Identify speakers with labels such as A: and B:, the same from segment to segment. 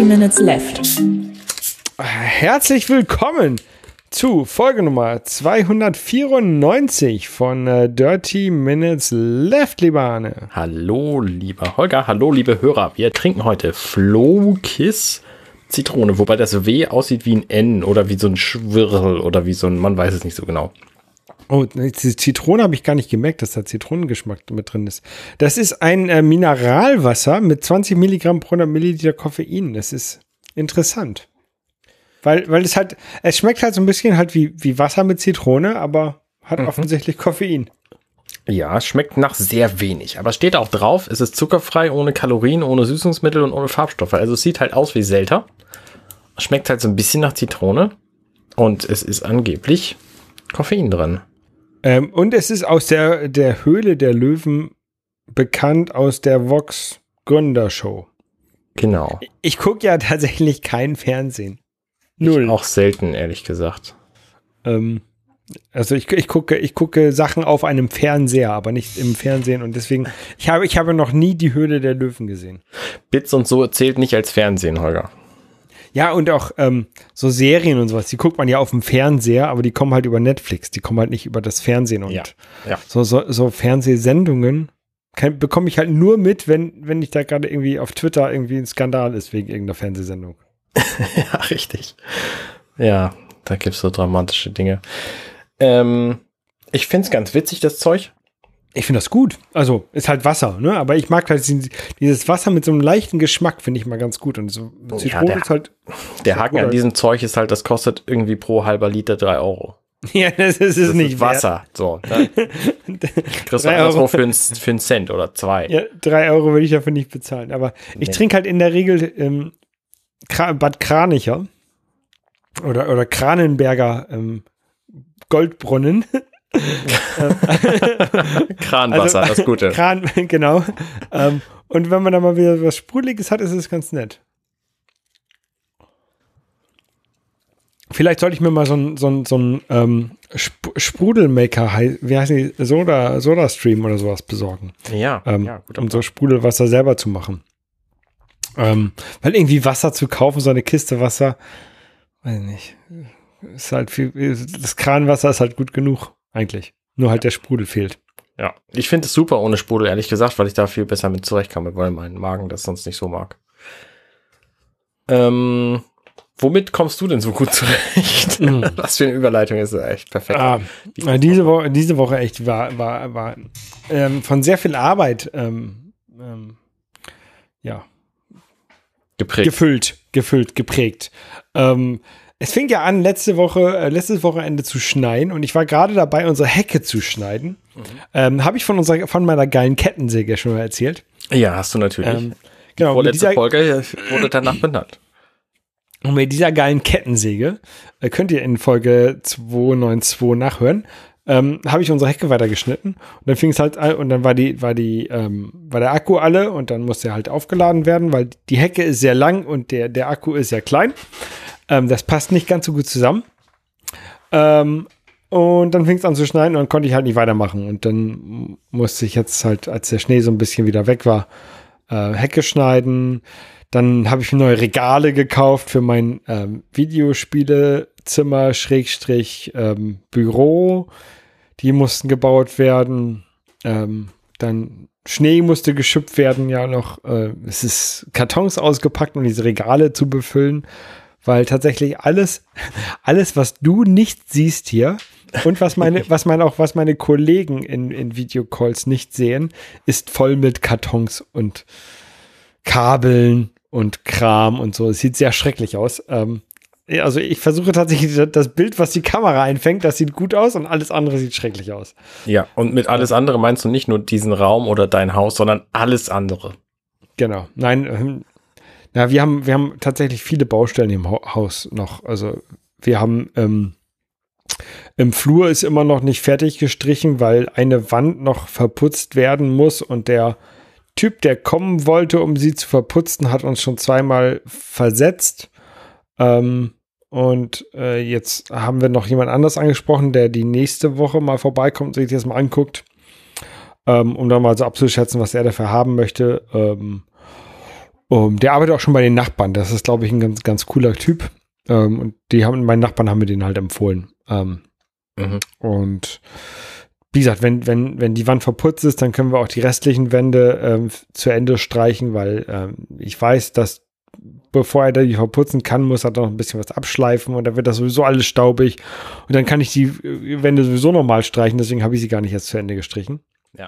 A: Minutes Left.
B: Herzlich willkommen zu Folge Nummer 294 von Dirty Minutes Left, lieber Arne.
C: Hallo, lieber Holger. Hallo, liebe Hörer. Wir trinken heute Flo-Kiss Zitrone, wobei das W aussieht wie ein N oder wie so ein Schwirrel oder wie so ein, man weiß es nicht so genau.
B: Oh, die Zitrone habe ich gar nicht gemerkt, dass da Zitronengeschmack mit drin ist. Das ist ein Mineralwasser mit 20 Milligramm pro 100 Milliliter Koffein. Das ist interessant. Weil es halt, es schmeckt halt so ein bisschen halt wie Wasser mit Zitrone, aber hat offensichtlich Koffein.
C: Ja, es schmeckt nach sehr wenig. Aber es steht auch drauf, es ist zuckerfrei, ohne Kalorien, ohne Süßungsmittel und ohne Farbstoffe. Also es sieht halt aus wie Selter. Es schmeckt halt so ein bisschen nach Zitrone. Und es ist angeblich Koffein drin.
B: Und es ist aus der Höhle der Löwen bekannt aus der Vox Gründershow.
C: Genau.
B: Ich gucke ja tatsächlich kein Fernsehen. Null.
C: Ich auch selten, ehrlich gesagt.
B: Also ich gucke Sachen auf einem Fernseher, aber nicht im Fernsehen. Und deswegen, ich habe noch nie die Höhle der Löwen gesehen.
C: Bits und so zählt nicht als Fernsehen, Holger.
B: Ja, und auch so Serien und sowas, die guckt man ja auf dem Fernseher, aber die kommen halt über Netflix, die kommen halt nicht über das Fernsehen. Und
C: Ja.
B: so Fernsehsendungen bekomme ich halt nur mit, wenn ich da gerade irgendwie auf Twitter irgendwie ein Skandal ist wegen irgendeiner Fernsehsendung.
C: Ja, richtig. Ja, da gibt's so dramatische Dinge. Ich find's ganz witzig, das Zeug.
B: Ich finde das gut. Also, ist halt Wasser, ne? Aber ich mag halt dieses Wasser mit so einem leichten Geschmack, finde ich mal ganz gut. Und so Zitrone ist halt.
C: Der Haken an diesem Zeug ist halt, das kostet irgendwie pro halber Liter 3 Euro.
B: Ja, das ist nicht
C: Wasser.
B: wert.
C: So. Dann kriegst du anderswo für einen Cent oder 2.
B: Ja, 3 Euro würde ich dafür nicht bezahlen. Aber ich trinke halt in der Regel Bad Kranicher oder Kranenberger Goldbrunnen.
C: Kranwasser, also, das Gute.
B: Genau. Und wenn man da mal wieder was Sprudeliges hat, ist es ganz nett. Vielleicht sollte ich mir mal so ein Sprudelmaker, wie heißt die, Soda-Stream oder sowas besorgen.
C: Ja,
B: gut. Um so Sprudelwasser selber zu machen. Weil irgendwie Wasser zu kaufen, so eine Kiste Wasser, weiß ich nicht. Ist halt das Kranwasser ist halt gut genug, eigentlich. Nur halt der Sprudel fehlt.
C: Ja, ich finde es super ohne Sprudel, ehrlich gesagt, weil ich da viel besser mit zurechtkomme, weil mein Magen das sonst nicht so mag. Womit kommst du denn so gut zurecht? Was für eine Überleitung ist echt perfekt.
B: Diese Woche echt war von sehr viel Arbeit geprägt. Es fing ja an, letztes Wochenende zu schneien und ich war gerade dabei, unsere Hecke zu schneiden. Habe ich von meiner geilen Kettensäge schon mal erzählt.
C: Ja, hast du natürlich.
B: Genau.
C: Die vorletzte Folge wurde danach benannt.
B: Und mit dieser geilen Kettensäge, könnt ihr in Folge 292 nachhören, habe ich unsere Hecke weitergeschnitten. Und dann fing es halt an und dann war der Akku alle und dann musste er halt aufgeladen werden, weil die Hecke ist sehr lang und der Akku ist sehr klein. Das passt nicht ganz so gut zusammen. Und dann fing es an zu schneien und dann konnte ich halt nicht weitermachen. Und dann musste ich jetzt halt, als der Schnee so ein bisschen wieder weg war, Hecke schneiden. Dann habe ich mir neue Regale gekauft für mein Videospielezimmer / Büro. Die mussten gebaut werden. Dann Schnee musste geschüpft werden, ja noch. Es ist Kartons ausgepackt, um diese Regale zu befüllen. Weil tatsächlich alles, was du nicht siehst hier und was meine Kollegen in Videocalls nicht sehen, ist voll mit Kartons und Kabeln und Kram und so. Es sieht sehr schrecklich aus. Also ich versuche tatsächlich das Bild, was die Kamera einfängt, das sieht gut aus und alles andere sieht schrecklich aus.
C: Ja, und mit alles andere meinst du nicht nur diesen Raum oder dein Haus, sondern alles andere.
B: Genau. Nein, wir haben tatsächlich viele Baustellen im Haus noch. Also wir haben im Flur ist immer noch nicht fertig gestrichen, weil eine Wand noch verputzt werden muss und der Typ, der kommen wollte, um sie zu verputzen, hat uns schon zweimal versetzt. Und jetzt haben wir noch jemand anders angesprochen, der die nächste Woche mal vorbeikommt und sich das mal anguckt, um dann mal so abzuschätzen, was er dafür haben möchte. Der arbeitet auch schon bei den Nachbarn. Das ist, glaube ich, ein ganz, ganz cooler Typ. Und meine Nachbarn haben mir den halt empfohlen. Und wie gesagt, wenn die Wand verputzt ist, dann können wir auch die restlichen Wände zu Ende streichen, weil ich weiß, dass bevor er die verputzen kann, muss er noch ein bisschen was abschleifen und dann wird das sowieso alles staubig und dann kann ich die Wände sowieso nochmal streichen, deswegen habe ich sie gar nicht erst zu Ende gestrichen.
C: Ja.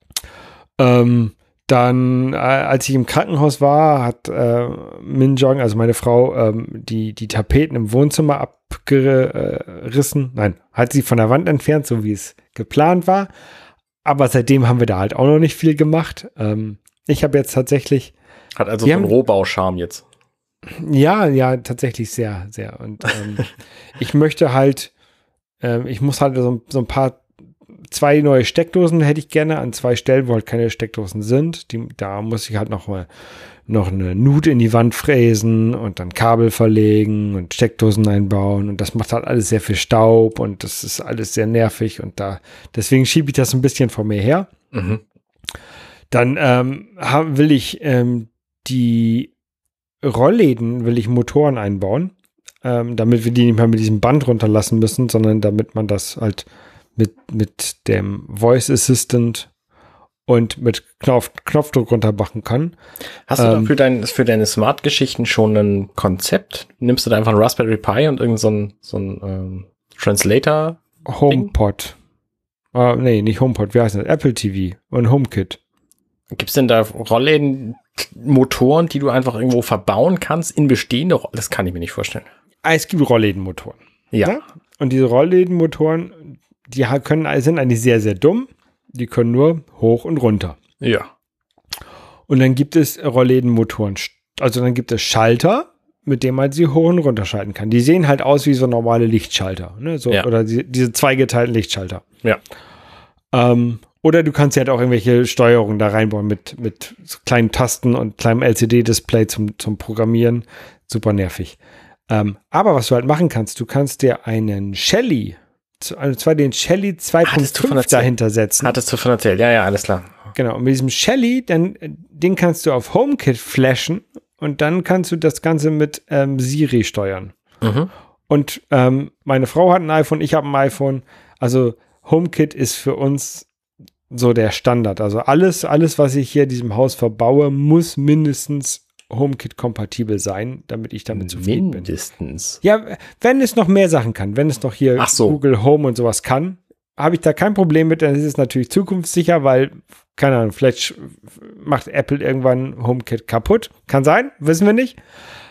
B: Dann, als ich im Krankenhaus war, hat Minjong, also meine Frau, die Tapeten im Wohnzimmer abgerissen. Nein, hat sie von der Wand entfernt, so wie es geplant war. Aber seitdem haben wir da halt auch noch nicht viel gemacht. Ich habe jetzt tatsächlich...
C: Hat also so einen Rohbauscharme jetzt.
B: Ja, tatsächlich sehr, sehr. Und ich möchte halt, ich muss halt so ein paar, 2 neue Steckdosen hätte ich gerne an 2 Stellen, wo halt keine Steckdosen sind. Da muss ich halt noch eine Nut in die Wand fräsen und dann Kabel verlegen und Steckdosen einbauen. Und das macht halt alles sehr viel Staub und das ist alles sehr nervig. Und deswegen schiebe ich das ein bisschen vor mir her.
C: Mhm.
B: Dann will ich die Rollläden Motoren einbauen, damit wir die nicht mehr mit diesem Band runterlassen müssen, sondern damit man das halt mit dem Voice Assistant und mit Knopfdruck runtermachen kann.
C: Hast du da für deine Smart-Geschichten schon ein Konzept? Nimmst du da einfach einen Raspberry Pi und irgend so ein Translator?
B: HomePod. Nee, nicht HomePod, wie heißt das? Apple TV und HomeKit.
C: Gibt es denn da Rollläden-Motoren, die du einfach irgendwo verbauen kannst in bestehende? Das kann ich mir nicht vorstellen.
B: Es gibt Rolllädenmotoren.
C: Ja.
B: Ja? Und diese Rolllädenmotoren, sind eigentlich sehr, sehr dumm. Die können nur hoch und runter.
C: Ja.
B: Und dann gibt es Rolllädenmotoren. Also dann gibt es Schalter, mit denen man sie hoch und runter schalten kann. Die sehen halt aus wie so normale Lichtschalter. Ne? So, ja. Oder diese zweigeteilten Lichtschalter.
C: Ja.
B: Oder du kannst ja halt auch irgendwelche Steuerungen da reinbauen mit so kleinen Tasten und kleinem LCD-Display zum Programmieren. Super nervig. Aber was du halt machen kannst, du kannst dir einen Shelly, und zwar den Shelly 2.5 dahinter setzen.
C: Hattest du von erzählt, ja, alles klar.
B: Genau, und mit diesem Shelly, den kannst du auf HomeKit flashen und dann kannst du das Ganze mit Siri steuern.
C: Mhm.
B: Und meine Frau hat ein iPhone, ich habe ein iPhone. Also HomeKit ist für uns so der Standard. Also alles, was ich hier in diesem Haus verbaue, muss mindestens HomeKit-kompatibel sein, damit ich damit zufrieden bin.
C: Mindestens?
B: Ja, wenn es noch mehr Sachen kann, wenn es noch hier Google Home und sowas kann, habe ich da kein Problem mit, dann ist es natürlich zukunftssicher, weil, keine Ahnung, vielleicht macht Apple irgendwann HomeKit kaputt. Kann sein, wissen wir nicht.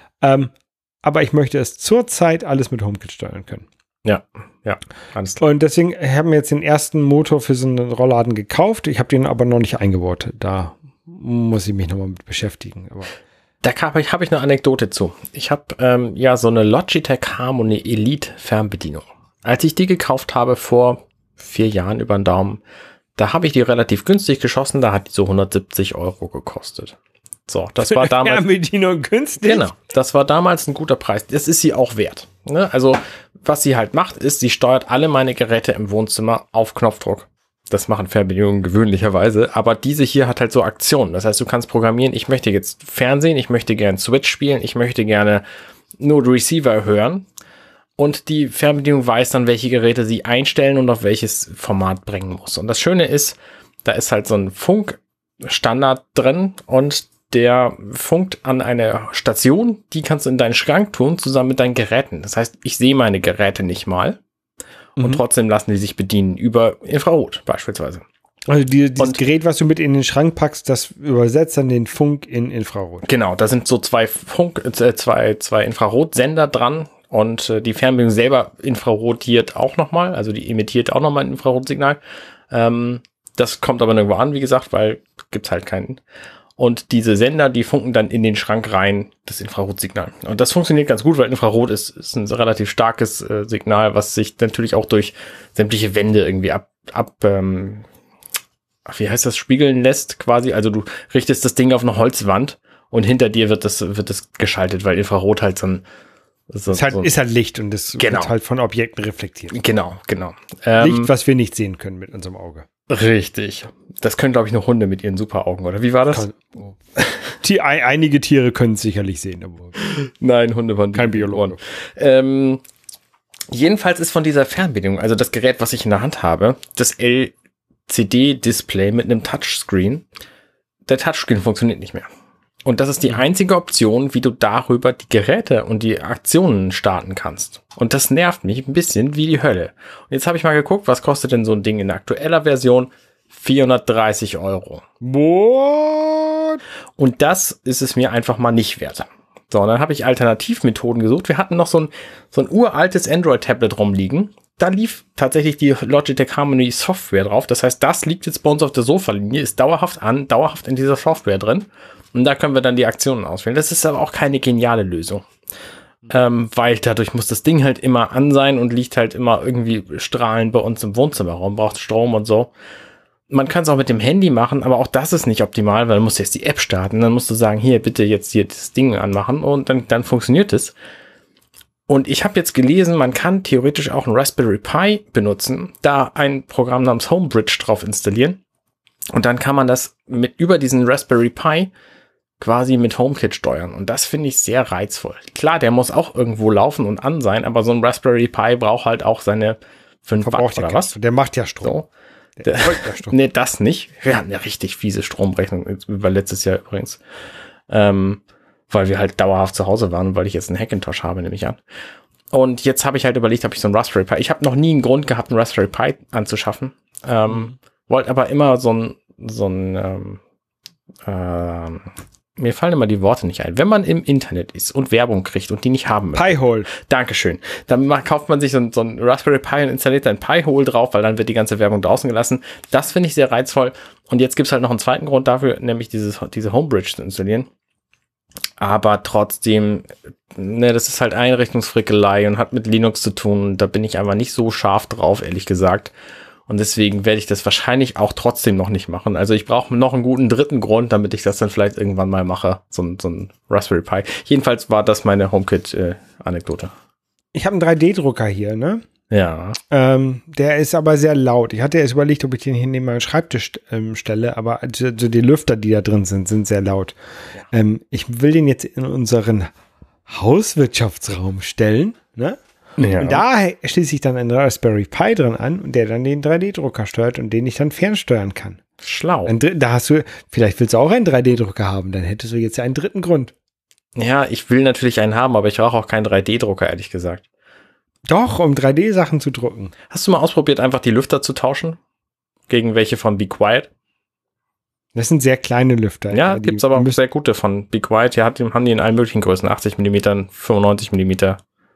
B: Aber ich möchte es zurzeit alles mit HomeKit steuern können.
C: Ja, alles klar.
B: Und deswegen haben wir jetzt den ersten Motor für so einen Rollladen gekauft. Ich habe den aber noch nicht eingebaut. Da muss ich mich nochmal mit beschäftigen. Aber
C: da habe ich eine Anekdote zu. Ich habe so eine Logitech Harmony Elite Fernbedienung. Als ich die gekauft habe vor 4 Jahren über den Daumen, da habe ich die relativ günstig geschossen. Da hat die so 170 € gekostet. So, das war damals.
B: Fernbedienung günstig?
C: Genau, das war damals ein guter Preis. Das ist sie auch wert. Ne? Also, was sie halt macht, ist, sie steuert alle meine Geräte im Wohnzimmer auf Knopfdruck. Das machen Fernbedienungen gewöhnlicherweise, aber diese hier hat halt so Aktionen. Das heißt, du kannst programmieren, ich möchte jetzt Fernsehen, ich möchte gerne Switch spielen, ich möchte gerne nur Receiver hören. Und die Fernbedienung weiß dann, welche Geräte sie einstellen und auf welches Format bringen muss. Und das Schöne ist, da ist halt so ein Funkstandard drin und der funkt an eine Station, die kannst du in deinen Schrank tun, zusammen mit deinen Geräten. Das heißt, ich sehe meine Geräte nicht mal und trotzdem lassen die sich bedienen über Infrarot beispielsweise.
B: Also dieses Gerät, was du mit in den Schrank packst, das übersetzt dann den Funk in Infrarot.
C: Genau, da sind so zwei Infrarotsender dran und die Fernbedienung selber infrarotiert auch nochmal, also die emittiert auch nochmal ein Infrarotsignal. Das kommt aber nirgendwo an, wie gesagt, weil gibt's halt keinen. Und diese Sender, die funken dann in den Schrank rein, das Infrarotsignal. Und das funktioniert ganz gut, weil Infrarot ist ein relativ starkes Signal, was sich natürlich auch durch sämtliche Wände irgendwie wie heißt das, spiegeln lässt quasi. Also du richtest das Ding auf eine Holzwand und hinter dir wird das geschaltet, weil Infrarot halt ist halt Licht und das wird halt von Objekten reflektiert.
B: Genau. Licht, was wir nicht sehen können mit unserem Auge.
C: Richtig. Das können, glaube ich, nur Hunde mit ihren Superaugen, oder wie war das?
B: Einige Tiere können es sicherlich sehen. Aber
C: Nein, Hunde waren
B: kein Biologe.
C: Jedenfalls ist von dieser Fernbedienung, also das Gerät, was ich in der Hand habe, das LCD-Display mit einem Touchscreen. Der Touchscreen funktioniert nicht mehr. Und das ist die einzige Option, wie du darüber die Geräte und die Aktionen starten kannst. Und das nervt mich ein bisschen wie die Hölle. Und jetzt habe ich mal geguckt, was kostet denn so ein Ding in aktueller Version? 430 €.
B: What?
C: Und das ist es mir einfach mal nicht wert. So, und dann habe ich Alternativmethoden gesucht. Wir hatten noch so ein uraltes Android-Tablet rumliegen. Da lief tatsächlich die Logitech Harmony Software drauf. Das heißt, das liegt jetzt bei uns auf der Sofa-Linie, ist dauerhaft in dieser Software drin. Und da können wir dann die Aktionen auswählen. Das ist aber auch keine geniale Lösung. Weil dadurch muss das Ding halt immer an sein und liegt halt immer irgendwie strahlend bei uns im Wohnzimmerraum, braucht Strom und so. Man kann es auch mit dem Handy machen, aber auch das ist nicht optimal, weil du musst jetzt die App starten. Dann musst du sagen, hier, bitte jetzt hier das Ding anmachen und dann funktioniert es. Und ich habe jetzt gelesen, man kann theoretisch auch ein Raspberry Pi benutzen, da ein Programm namens Homebridge drauf installieren. Und dann kann man das über diesen Raspberry Pi quasi mit HomeKit steuern. Und das finde ich sehr reizvoll. Klar, der muss auch irgendwo laufen und an sein, aber so ein Raspberry Pi braucht halt auch seine 5 Watt oder was.
B: Der macht ja Strom.
C: So. Nee, das nicht. Wir hatten ja richtig fiese Stromrechnung über letztes Jahr übrigens. Weil wir halt dauerhaft zu Hause waren und weil ich jetzt einen Hackintosh habe, nehme ich an. Und jetzt habe ich halt überlegt, ob ich so einen Raspberry Pi. Ich habe noch nie einen Grund gehabt, einen Raspberry Pi anzuschaffen. Wollte aber immer mir fallen immer die Worte nicht ein. Wenn man im Internet ist und Werbung kriegt und die nicht haben möchte.
B: Pi-Hole.
C: Dankeschön. Dann kauft man sich so ein Raspberry Pi und installiert ein Pi-Hole drauf, weil dann wird die ganze Werbung draußen gelassen. Das finde ich sehr reizvoll. Und jetzt gibt es halt noch einen zweiten Grund dafür, nämlich diese Homebridge zu installieren. Aber trotzdem, das ist halt Einrichtungsfrickelei und hat mit Linux zu tun. Da bin ich einfach nicht so scharf drauf, ehrlich gesagt. Und deswegen werde ich das wahrscheinlich auch trotzdem noch nicht machen. Also ich brauche noch einen guten dritten Grund, damit ich das dann vielleicht irgendwann mal mache. So ein Raspberry Pi. Jedenfalls war das meine HomeKit-Anekdote.
B: Ich habe einen 3D-Drucker hier, ne?
C: Ja.
B: Der ist aber sehr laut. Ich hatte erst überlegt, ob ich den hier neben meinen Schreibtisch stelle, aber also die Lüfter, die da drin sind sehr laut. Ja. Ich will den jetzt in unseren Hauswirtschaftsraum stellen, ne? Ja. Und da schließe ich dann einen Raspberry Pi dran an und der dann den 3D-Drucker steuert und den ich dann fernsteuern kann.
C: Schlau.
B: Vielleicht willst du auch einen 3D-Drucker haben, dann hättest du jetzt ja einen dritten Grund.
C: Ja, ich will natürlich einen haben, aber ich brauche auch keinen 3D-Drucker, ehrlich gesagt.
B: Doch, um 3D-Sachen zu drucken.
C: Hast du mal ausprobiert, einfach die Lüfter zu tauschen? Gegen welche von Be Quiet?
B: Das sind sehr kleine Lüfter.
C: Ja, gibt's aber auch sehr gute von Be Quiet. Haben die in allen möglichen Größen. 80 mm, 95 mm.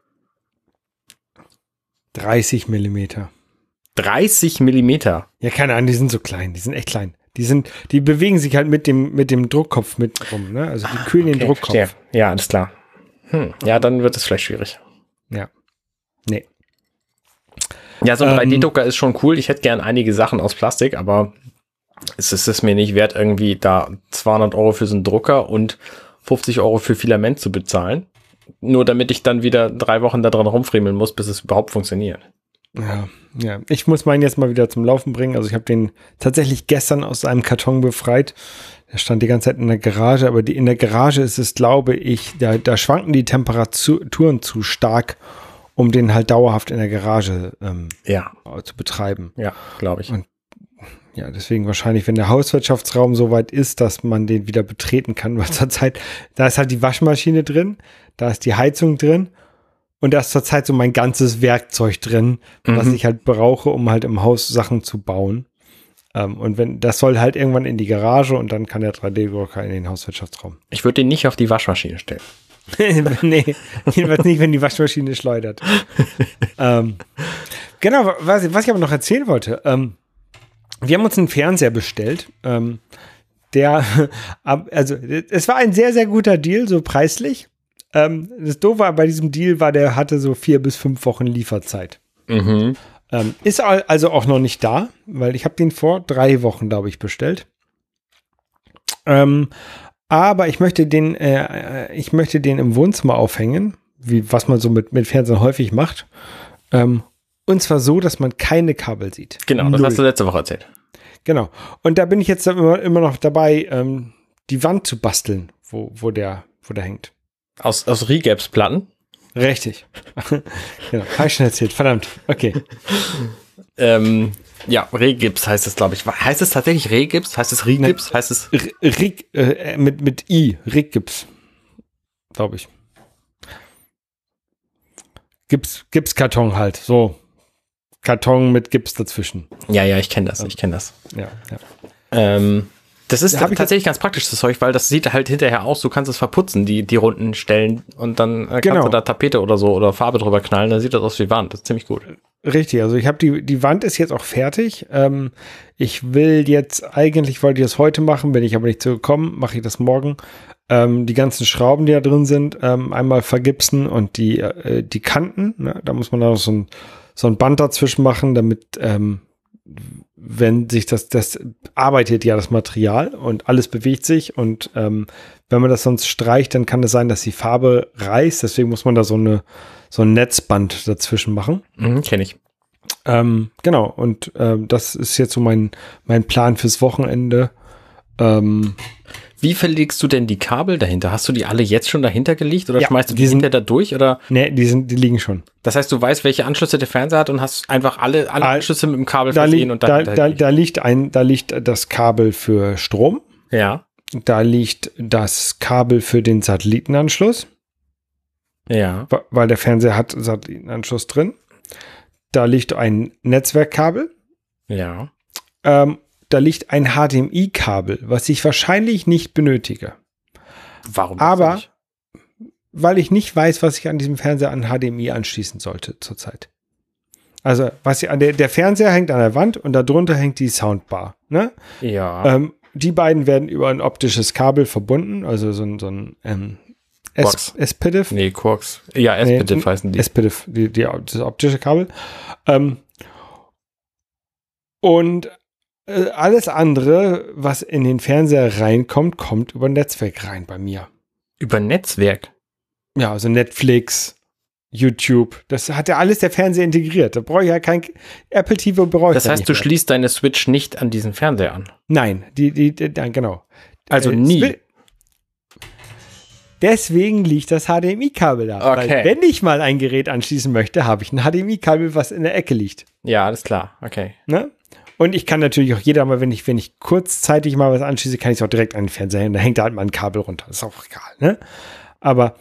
B: 30 Millimeter.
C: 30 Millimeter?
B: Ja, keine Ahnung, die sind so klein, die sind echt klein. Die bewegen sich halt mit dem Druckkopf mit rum, ne? Also die kühlen den Druckkopf.
C: Verstehe. Ja, alles klar. Ja, dann wird es vielleicht schwierig.
B: Ja. Nee.
C: Ja, so ein 3D-Drucker ist schon cool. Ich hätte gern einige Sachen aus Plastik, aber es ist mir nicht wert, irgendwie da 200 € für so einen Drucker und 50 € für Filament zu bezahlen. Nur damit ich dann wieder 3 Wochen da dran rumfriemeln muss, bis es überhaupt funktioniert.
B: Ja. Ich muss meinen jetzt mal wieder zum Laufen bringen. Also ich habe den tatsächlich gestern aus einem Karton befreit. Der stand die ganze Zeit in der Garage, aber in der Garage ist es, glaube ich, da schwanken die Temperaturen zu stark, um den halt dauerhaft in der Garage zu betreiben.
C: Ja, glaube ich.
B: Und ja, deswegen wahrscheinlich, wenn der Hauswirtschaftsraum so weit ist, dass man den wieder betreten kann, weil zurzeit, da ist halt die Waschmaschine drin, da ist die Heizung drin und da ist zurzeit so mein ganzes Werkzeug drin, was ich halt brauche, um halt im Haus Sachen zu bauen. Und das soll halt irgendwann in die Garage und dann kann der 3D-Drucker in den Hauswirtschaftsraum.
C: Ich würde den nicht auf die Waschmaschine stellen.
B: Nee, jedenfalls nicht, wenn die Waschmaschine schleudert. Genau, was ich aber noch erzählen wollte, wir haben uns einen Fernseher bestellt, es war ein sehr, sehr guter Deal, so preislich. Das Doofe bei diesem Deal war, der hatte so 4 bis 5 Wochen Lieferzeit. Ist also auch noch nicht da, weil ich habe den vor 3 Wochen, glaube ich, bestellt. Aber ich möchte den im Wohnzimmer aufhängen, was man so mit Fernsehen häufig macht. Und zwar so, dass man keine Kabel sieht.
C: Genau, das hast du letzte Woche erzählt.
B: Genau. Und da bin ich jetzt immer noch dabei, die Wand zu basteln, wo der hängt.
C: Aus Rigaps-Platten?
B: Richtig. Genau. Habe ich schon erzählt. Verdammt. Okay.
C: Ja, Regips heißt es, glaube ich. Heißt es tatsächlich Regips? Heißt es Rigips? Heißt es
B: mit I. Rigips. Glaube ich. Gipskarton halt. So. Karton mit Gips dazwischen.
C: Ja, ich kenne das.
B: Ja.
C: Das ist tatsächlich ganz praktisch, das Zeug, weil das sieht halt hinterher aus, du kannst es verputzen, die runden Stellen, und dann kannst du da Tapete oder so oder Farbe drüber knallen, dann sieht das aus wie Wand. Das ist ziemlich gut.
B: Richtig, also ich habe die Wand ist jetzt auch fertig. Ich will jetzt, eigentlich wollte ich das heute machen, bin ich aber nicht so gekommen, mache ich das morgen. Die ganzen Schrauben, die da drin sind, einmal vergipsen und die Kanten, ne? Da muss man da noch so ein Band dazwischen machen, damit wenn sich das arbeitet ja das Material und alles bewegt sich, und wenn man das sonst streicht, dann kann es sein, dass die Farbe reißt, deswegen muss man da so ein Netzband dazwischen machen.
C: Kenne ich.
B: Genau, und das ist jetzt so mein Plan fürs Wochenende.
C: Wie verlegst du denn die Kabel dahinter? Hast du die alle jetzt schon dahinter gelegt oder schmeißt du die hinter da durch? Oder?
B: Nee, die liegen schon.
C: Das heißt, du weißt, welche Anschlüsse der Fernseher hat und hast einfach alle Anschlüsse mit dem Kabel versehen und
B: da liegt das Kabel für Strom.
C: Ja.
B: Da liegt das Kabel für den Satellitenanschluss.
C: Ja.
B: Weil der Fernseher hat Satellitenanschluss drin. Da liegt ein Netzwerkkabel.
C: Ja.
B: Da liegt ein HDMI-Kabel, was ich wahrscheinlich nicht benötige.
C: Warum?
B: Aber weil ich nicht weiß, was ich an diesem Fernseher an HDMI anschließen sollte zurzeit. Also der Fernseher hängt an der Wand und darunter hängt die Soundbar. Ne?
C: Ja.
B: Die beiden werden über ein optisches Kabel verbunden, also so ein SPDIF.
C: Nee, Quarks. Ja, SPDIF heißen die.
B: SPDIF, das optische Kabel. Und alles andere, was in den Fernseher reinkommt, kommt über Netzwerk rein bei mir.
C: Über Netzwerk?
B: Ja, also Netflix, YouTube, das hat ja alles der Fernseher integriert. Da brauche ich ja kein Apple TV brauche ich.
C: Das heißt, du schließt deine Switch nicht an diesen Fernseher an?
B: Nein, genau.
C: Also nie.
B: Deswegen liegt das HDMI-Kabel da.
C: Okay.
B: Weil wenn ich mal ein Gerät anschließen möchte, habe ich ein HDMI-Kabel, was in der Ecke liegt.
C: Ja, alles klar. Okay.
B: Ne? Und ich kann natürlich auch jeder mal, wenn ich kurzzeitig mal was anschließe, kann ich es auch direkt an den Fernseher hin. Da hängt da halt mal ein Kabel runter. Das ist auch egal. Ne? Aber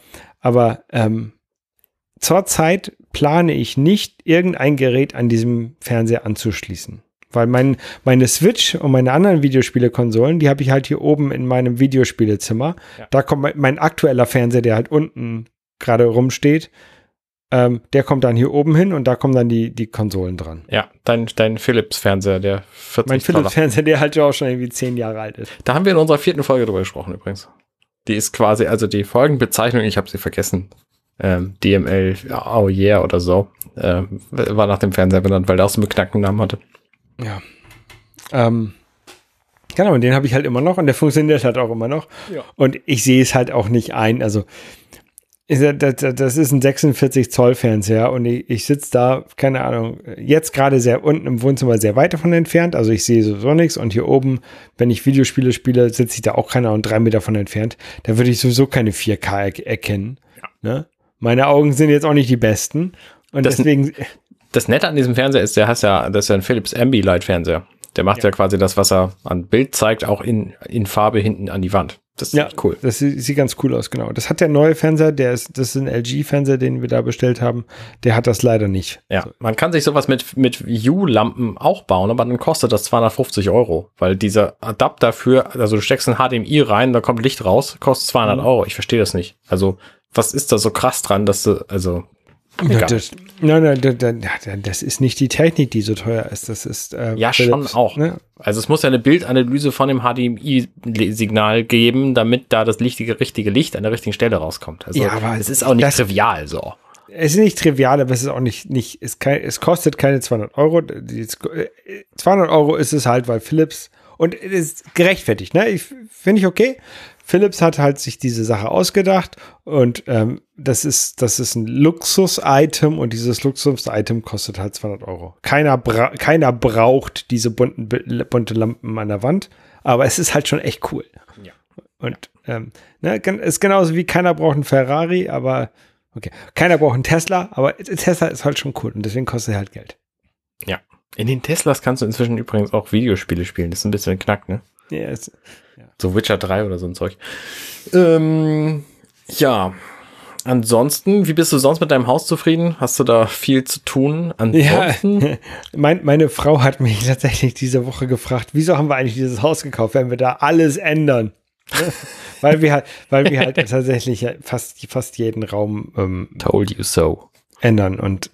B: zurzeit plane ich nicht, irgendein Gerät an diesem Fernseher anzuschließen. Weil meine Switch und meine anderen Videospielekonsolen, die habe ich halt hier oben in meinem Videospielezimmer. Ja. Da kommt mein aktueller Fernseher, der halt unten gerade rumsteht, der kommt dann hier oben hin und da kommen dann die Konsolen dran.
C: Ja, dein Philips-Fernseher, der 40
B: Mein Philips-Fernseher, der halt ja auch schon irgendwie 10 Jahre alt ist.
C: Da haben wir in unserer 4. Folge drüber gesprochen übrigens. Die ist quasi, also die Folgenbezeichnung, ich habe sie vergessen, DML, oh yeah oder so, war nach dem Fernseher benannt, weil der auch so einen beknackten Namen hatte.
B: Ja. Genau, und den habe ich halt immer noch und der funktioniert halt auch immer noch. Ja. Und ich sehe es halt auch nicht ein, also das ist ein 46 Zoll Fernseher und ich sitze da, keine Ahnung, jetzt gerade sehr unten im Wohnzimmer sehr weit davon entfernt, also ich sehe sowieso nichts, und hier oben, wenn ich Videospiele spiele, sitze ich da auch, keine Ahnung, 3 Meter von entfernt, da würde ich sowieso keine 4K erkennen. Ja. Ne? Meine Augen sind jetzt auch nicht die besten und deswegen...
C: Das Nette an diesem Fernseher ist, das ist ja ein Philips Ambilight Fernseher. Der macht ja quasi das, was er an Bild zeigt, auch in Farbe hinten an die Wand. Das ist cool.
B: Das sieht ganz cool aus, genau. Das hat der neue Fernseher, das ist ein LG-Fernseher, den wir da bestellt haben. Der hat das leider nicht.
C: Ja, man kann sich sowas mit U-Lampen auch bauen, aber dann kostet das 250 €, weil dieser Adapter also du steckst ein HDMI rein, da kommt Licht raus, kostet 200 €. Ich verstehe das nicht. Also, was ist da so krass dran, dass du, also...
B: Das ist nicht die Technik, die so teuer ist. Das ist
C: ja Philips, schon auch. Ne? Also es muss ja eine Bildanalyse von dem HDMI-Signal geben, damit da das richtige Licht an der richrichtigen Stelle rauskommt. Also
B: ja, aber
C: es ist auch nicht trivial so.
B: Es ist nicht trivial, aber es ist auch nicht es kostet keine 200 €. 200 € ist es halt, weil Philips, und es ist gerechtfertigt, ne? Finde ich okay. Philips hat halt sich diese Sache ausgedacht und das ist ein Luxus-Item und dieses Luxus-Item kostet halt 200 Euro. Keiner braucht diese bunte Lampen an der Wand, aber es ist halt schon echt cool.
C: Ja.
B: Und ist genauso wie keiner braucht einen Ferrari, aber okay, keiner braucht einen Tesla, aber Tesla ist halt schon cool und deswegen kostet er halt Geld.
C: Ja. In den Teslas kannst du inzwischen übrigens auch Videospiele spielen. Das ist ein bisschen Knack, ne?
B: Ja,
C: so Witcher 3 oder so ein Zeug. Ja. Ansonsten, wie bist du sonst mit deinem Haus zufrieden? Hast du da viel zu tun? Ansonsten?
B: Ja, meine Frau hat mich tatsächlich diese Woche gefragt, wieso haben wir eigentlich dieses Haus gekauft, wenn wir da alles ändern? weil wir halt tatsächlich fast jeden Raum
C: Told you so.
B: ändern. Und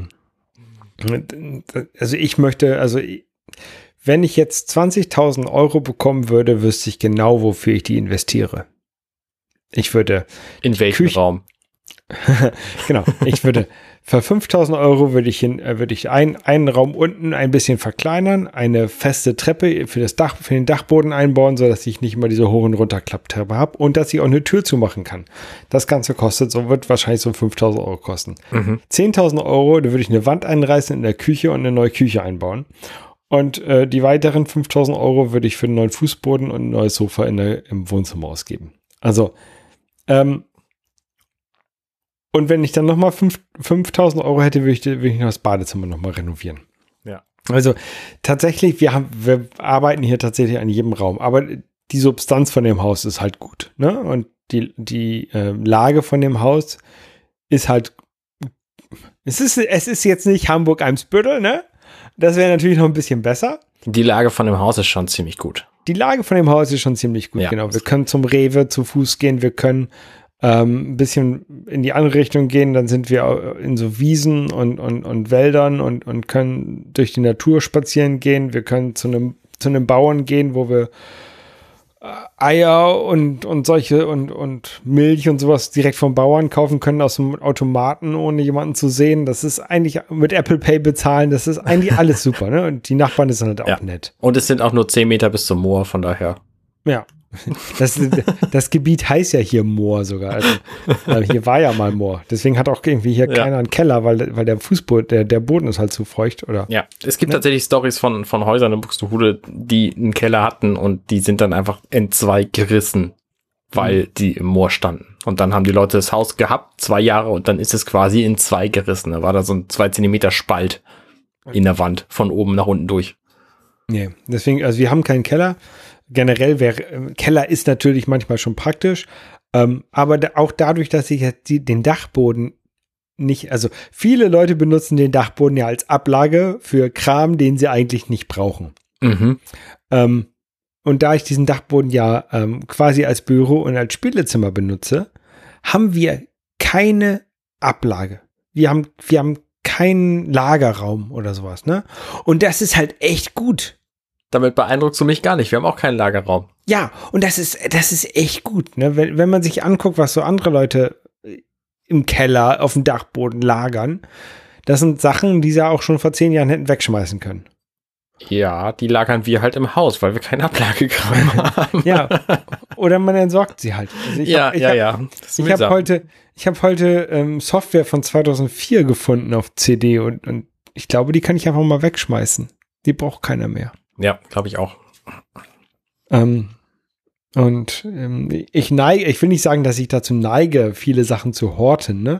B: also ich möchte, wenn ich jetzt 20.000 Euro bekommen würde, wüsste ich genau, wofür ich die investiere. Ich würde
C: in welchem Raum?
B: Genau, ich würde für 5.000 Euro würde ich einen Raum unten ein bisschen verkleinern, eine feste Treppe für den Dachboden einbauen, sodass ich nicht immer diese Hoch- und Runterklapptreppe habe und dass ich auch eine Tür zumachen kann. Das Ganze wird wahrscheinlich so 5.000 Euro kosten. 10.000 Euro, da würde ich eine Wand einreißen in der Küche und eine neue Küche einbauen. Und die weiteren 5.000 Euro würde ich für einen neuen Fußboden und ein neues Sofa im Wohnzimmer ausgeben. Also, und wenn ich dann nochmal 5.000 Euro hätte, würde ich noch das Badezimmer nochmal renovieren.
C: Ja.
B: Also tatsächlich, wir arbeiten hier tatsächlich an jedem Raum, aber die Substanz von dem Haus ist halt gut, ne? Und die Lage von dem Haus ist halt, es ist jetzt nicht Hamburg-Eimsbüttel, ne? Das wäre natürlich noch ein bisschen besser.
C: Die Lage von dem Haus ist schon ziemlich gut.
B: Die Lage von dem Haus ist schon ziemlich gut,
C: ja.
B: Genau. Wir können zum Rewe zu Fuß gehen, wir können ein bisschen in die andere Richtung gehen, dann sind wir in so Wiesen und Wäldern und können durch die Natur spazieren gehen. Wir können zu einem Bauern gehen, wo wir Eier und solche und Milch und sowas direkt vom Bauern kaufen können aus dem Automaten, ohne jemanden zu sehen. Das ist eigentlich mit Apple Pay bezahlen, das ist eigentlich alles super, ne? Und die Nachbarn sind halt auch nett.
C: Und es sind auch nur 10 Meter bis zum Moor, von daher.
B: Ja. Das Gebiet heißt ja hier Moor sogar. Also, hier war ja mal Moor. Deswegen hat auch irgendwie hier keiner einen Keller, weil der Fußboden, der Boden ist halt zu feucht, oder?
C: Ja, es gibt tatsächlich Storys von Häusern in Buxtehude, die einen Keller hatten und die sind dann einfach in 2 gerissen, weil die im Moor standen. Und dann haben die Leute das Haus gehabt, 2 Jahre, und dann ist es quasi in 2 gerissen. Da war da so ein 2 Zentimeter Spalt in der Wand, von oben nach unten durch.
B: Nee, deswegen, also wir haben keinen Keller. Generell Keller ist natürlich manchmal schon praktisch, aber auch dadurch, dass ich jetzt den Dachboden nicht, also viele Leute benutzen den Dachboden ja als Ablage für Kram, den sie eigentlich nicht brauchen.
C: Mhm.
B: Und da ich diesen Dachboden ja quasi als Büro und als Spielezimmer benutze, haben wir keine Ablage. Wir haben keinen Lagerraum oder sowas, ne? Und das ist halt echt gut.
C: Damit beeindruckst du mich gar nicht. Wir haben auch keinen Lagerraum.
B: Ja, und das ist echt gut, ne? Wenn man sich anguckt, was so andere Leute im Keller auf dem Dachboden lagern, das sind Sachen, die sie auch schon vor 10 Jahren hätten wegschmeißen können.
C: Ja, die lagern wir halt im Haus, weil wir keine Ablagekram haben.
B: Ja, oder man entsorgt sie halt. Also ich habe heute Software von 2004 gefunden auf CD und ich glaube, die kann ich einfach mal wegschmeißen. Die braucht keiner mehr.
C: Ja, glaube ich auch.
B: Ich will nicht sagen, dass ich dazu neige, viele Sachen zu horten, ne?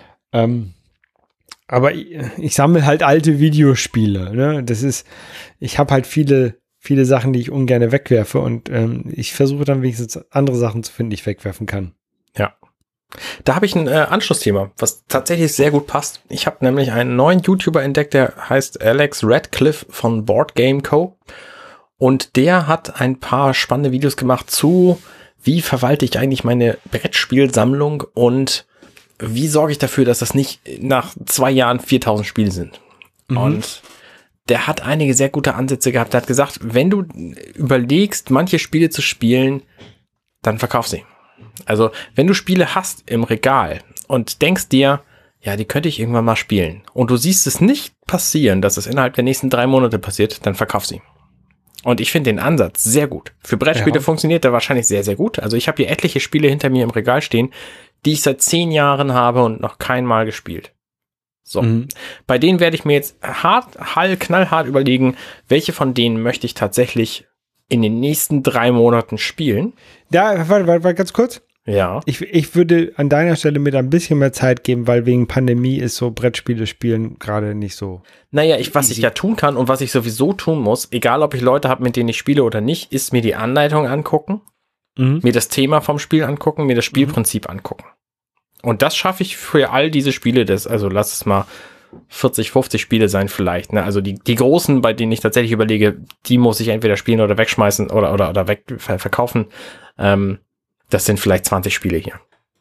B: Aber ich sammle halt alte Videospiele, ne? Ich habe halt viele Sachen, die ich ungern wegwerfe und ich versuche dann wenigstens andere Sachen zu finden, die ich wegwerfen kann.
C: Ja. Da habe ich ein Anschlussthema, was tatsächlich sehr gut passt. Ich habe nämlich einen neuen YouTuber entdeckt, der heißt Alex Radcliffe von Board Game Co. Und der hat ein paar spannende Videos gemacht zu, wie verwalte ich eigentlich meine Brettspielsammlung und wie sorge ich dafür, dass das nicht nach 2 Jahren 4.000 Spiele sind. Mhm. Und der hat einige sehr gute Ansätze gehabt. Der hat gesagt, wenn du überlegst, manche Spiele zu spielen, dann verkauf sie. Also, wenn du Spiele hast im Regal und denkst dir, ja, die könnte ich irgendwann mal spielen und du siehst es nicht passieren, dass es innerhalb der nächsten 3 Monate passiert, dann verkauf sie. Und ich finde den Ansatz sehr gut. Für Brettspiele funktioniert der wahrscheinlich sehr, sehr gut. Also ich habe hier etliche Spiele hinter mir im Regal stehen, die ich seit 10 Jahren habe und noch kein Mal gespielt. So. Bei denen werde ich mir jetzt knallhart überlegen, welche von denen möchte ich tatsächlich in den nächsten 3 Monaten spielen.
B: Da, warte, ganz kurz.
C: Ja.
B: Ich würde an deiner Stelle mir da ein bisschen mehr Zeit geben, weil wegen Pandemie ist so Brettspiele spielen gerade nicht so.
C: Naja, was ich ja tun kann und was ich sowieso tun muss, egal ob ich Leute habe, mit denen ich spiele oder nicht, ist mir die Anleitung angucken, mir das Thema vom Spiel angucken, mir das Spielprinzip angucken. Und das schaffe ich für all diese Spiele, also lass es mal 40, 50 Spiele sein vielleicht. Ne? Also die großen, bei denen ich tatsächlich überlege, die muss ich entweder spielen oder wegschmeißen oder verkaufen. Das sind vielleicht 20 Spiele hier.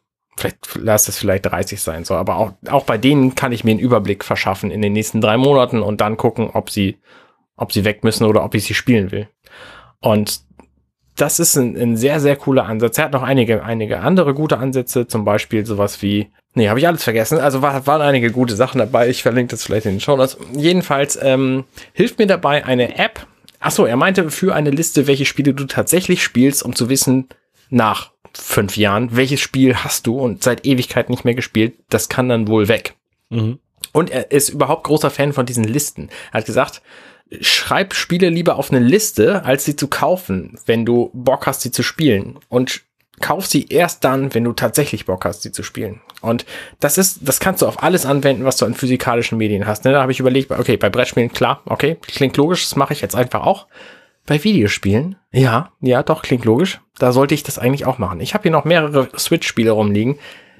C: Lass es vielleicht 30 sein. So, aber auch bei denen kann ich mir einen Überblick verschaffen in den nächsten 3 Monaten und dann gucken, ob sie weg müssen oder ob ich sie spielen will. Und das ist ein sehr, sehr cooler Ansatz. Er hat noch einige andere gute Ansätze, zum Beispiel sowas wie, habe ich alles vergessen. Also waren einige gute Sachen dabei. Ich verlinke das vielleicht in den Shownotes. Jedenfalls hilft mir dabei eine App. Achso, er meinte für eine Liste, welche Spiele du tatsächlich spielst, um zu wissen, nach 5 Jahren, welches Spiel hast du und seit Ewigkeit nicht mehr gespielt. Das kann dann wohl weg. Und er ist überhaupt großer Fan von diesen Listen. Er hat gesagt, schreib Spiele lieber auf eine Liste, als sie zu kaufen, wenn du Bock hast, sie zu spielen. Und kauf sie erst dann, wenn du tatsächlich Bock hast, sie zu spielen. Und das kannst du auf alles anwenden, was du an physikalischen Medien hast. Ne? Da habe ich überlegt, okay, bei Brettspielen, klar, okay, klingt logisch, das mache ich jetzt einfach auch. Bei Videospielen, ja, doch, klingt logisch. Da sollte ich das eigentlich auch machen. Ich habe hier noch mehrere Switch-Spiele rumliegen,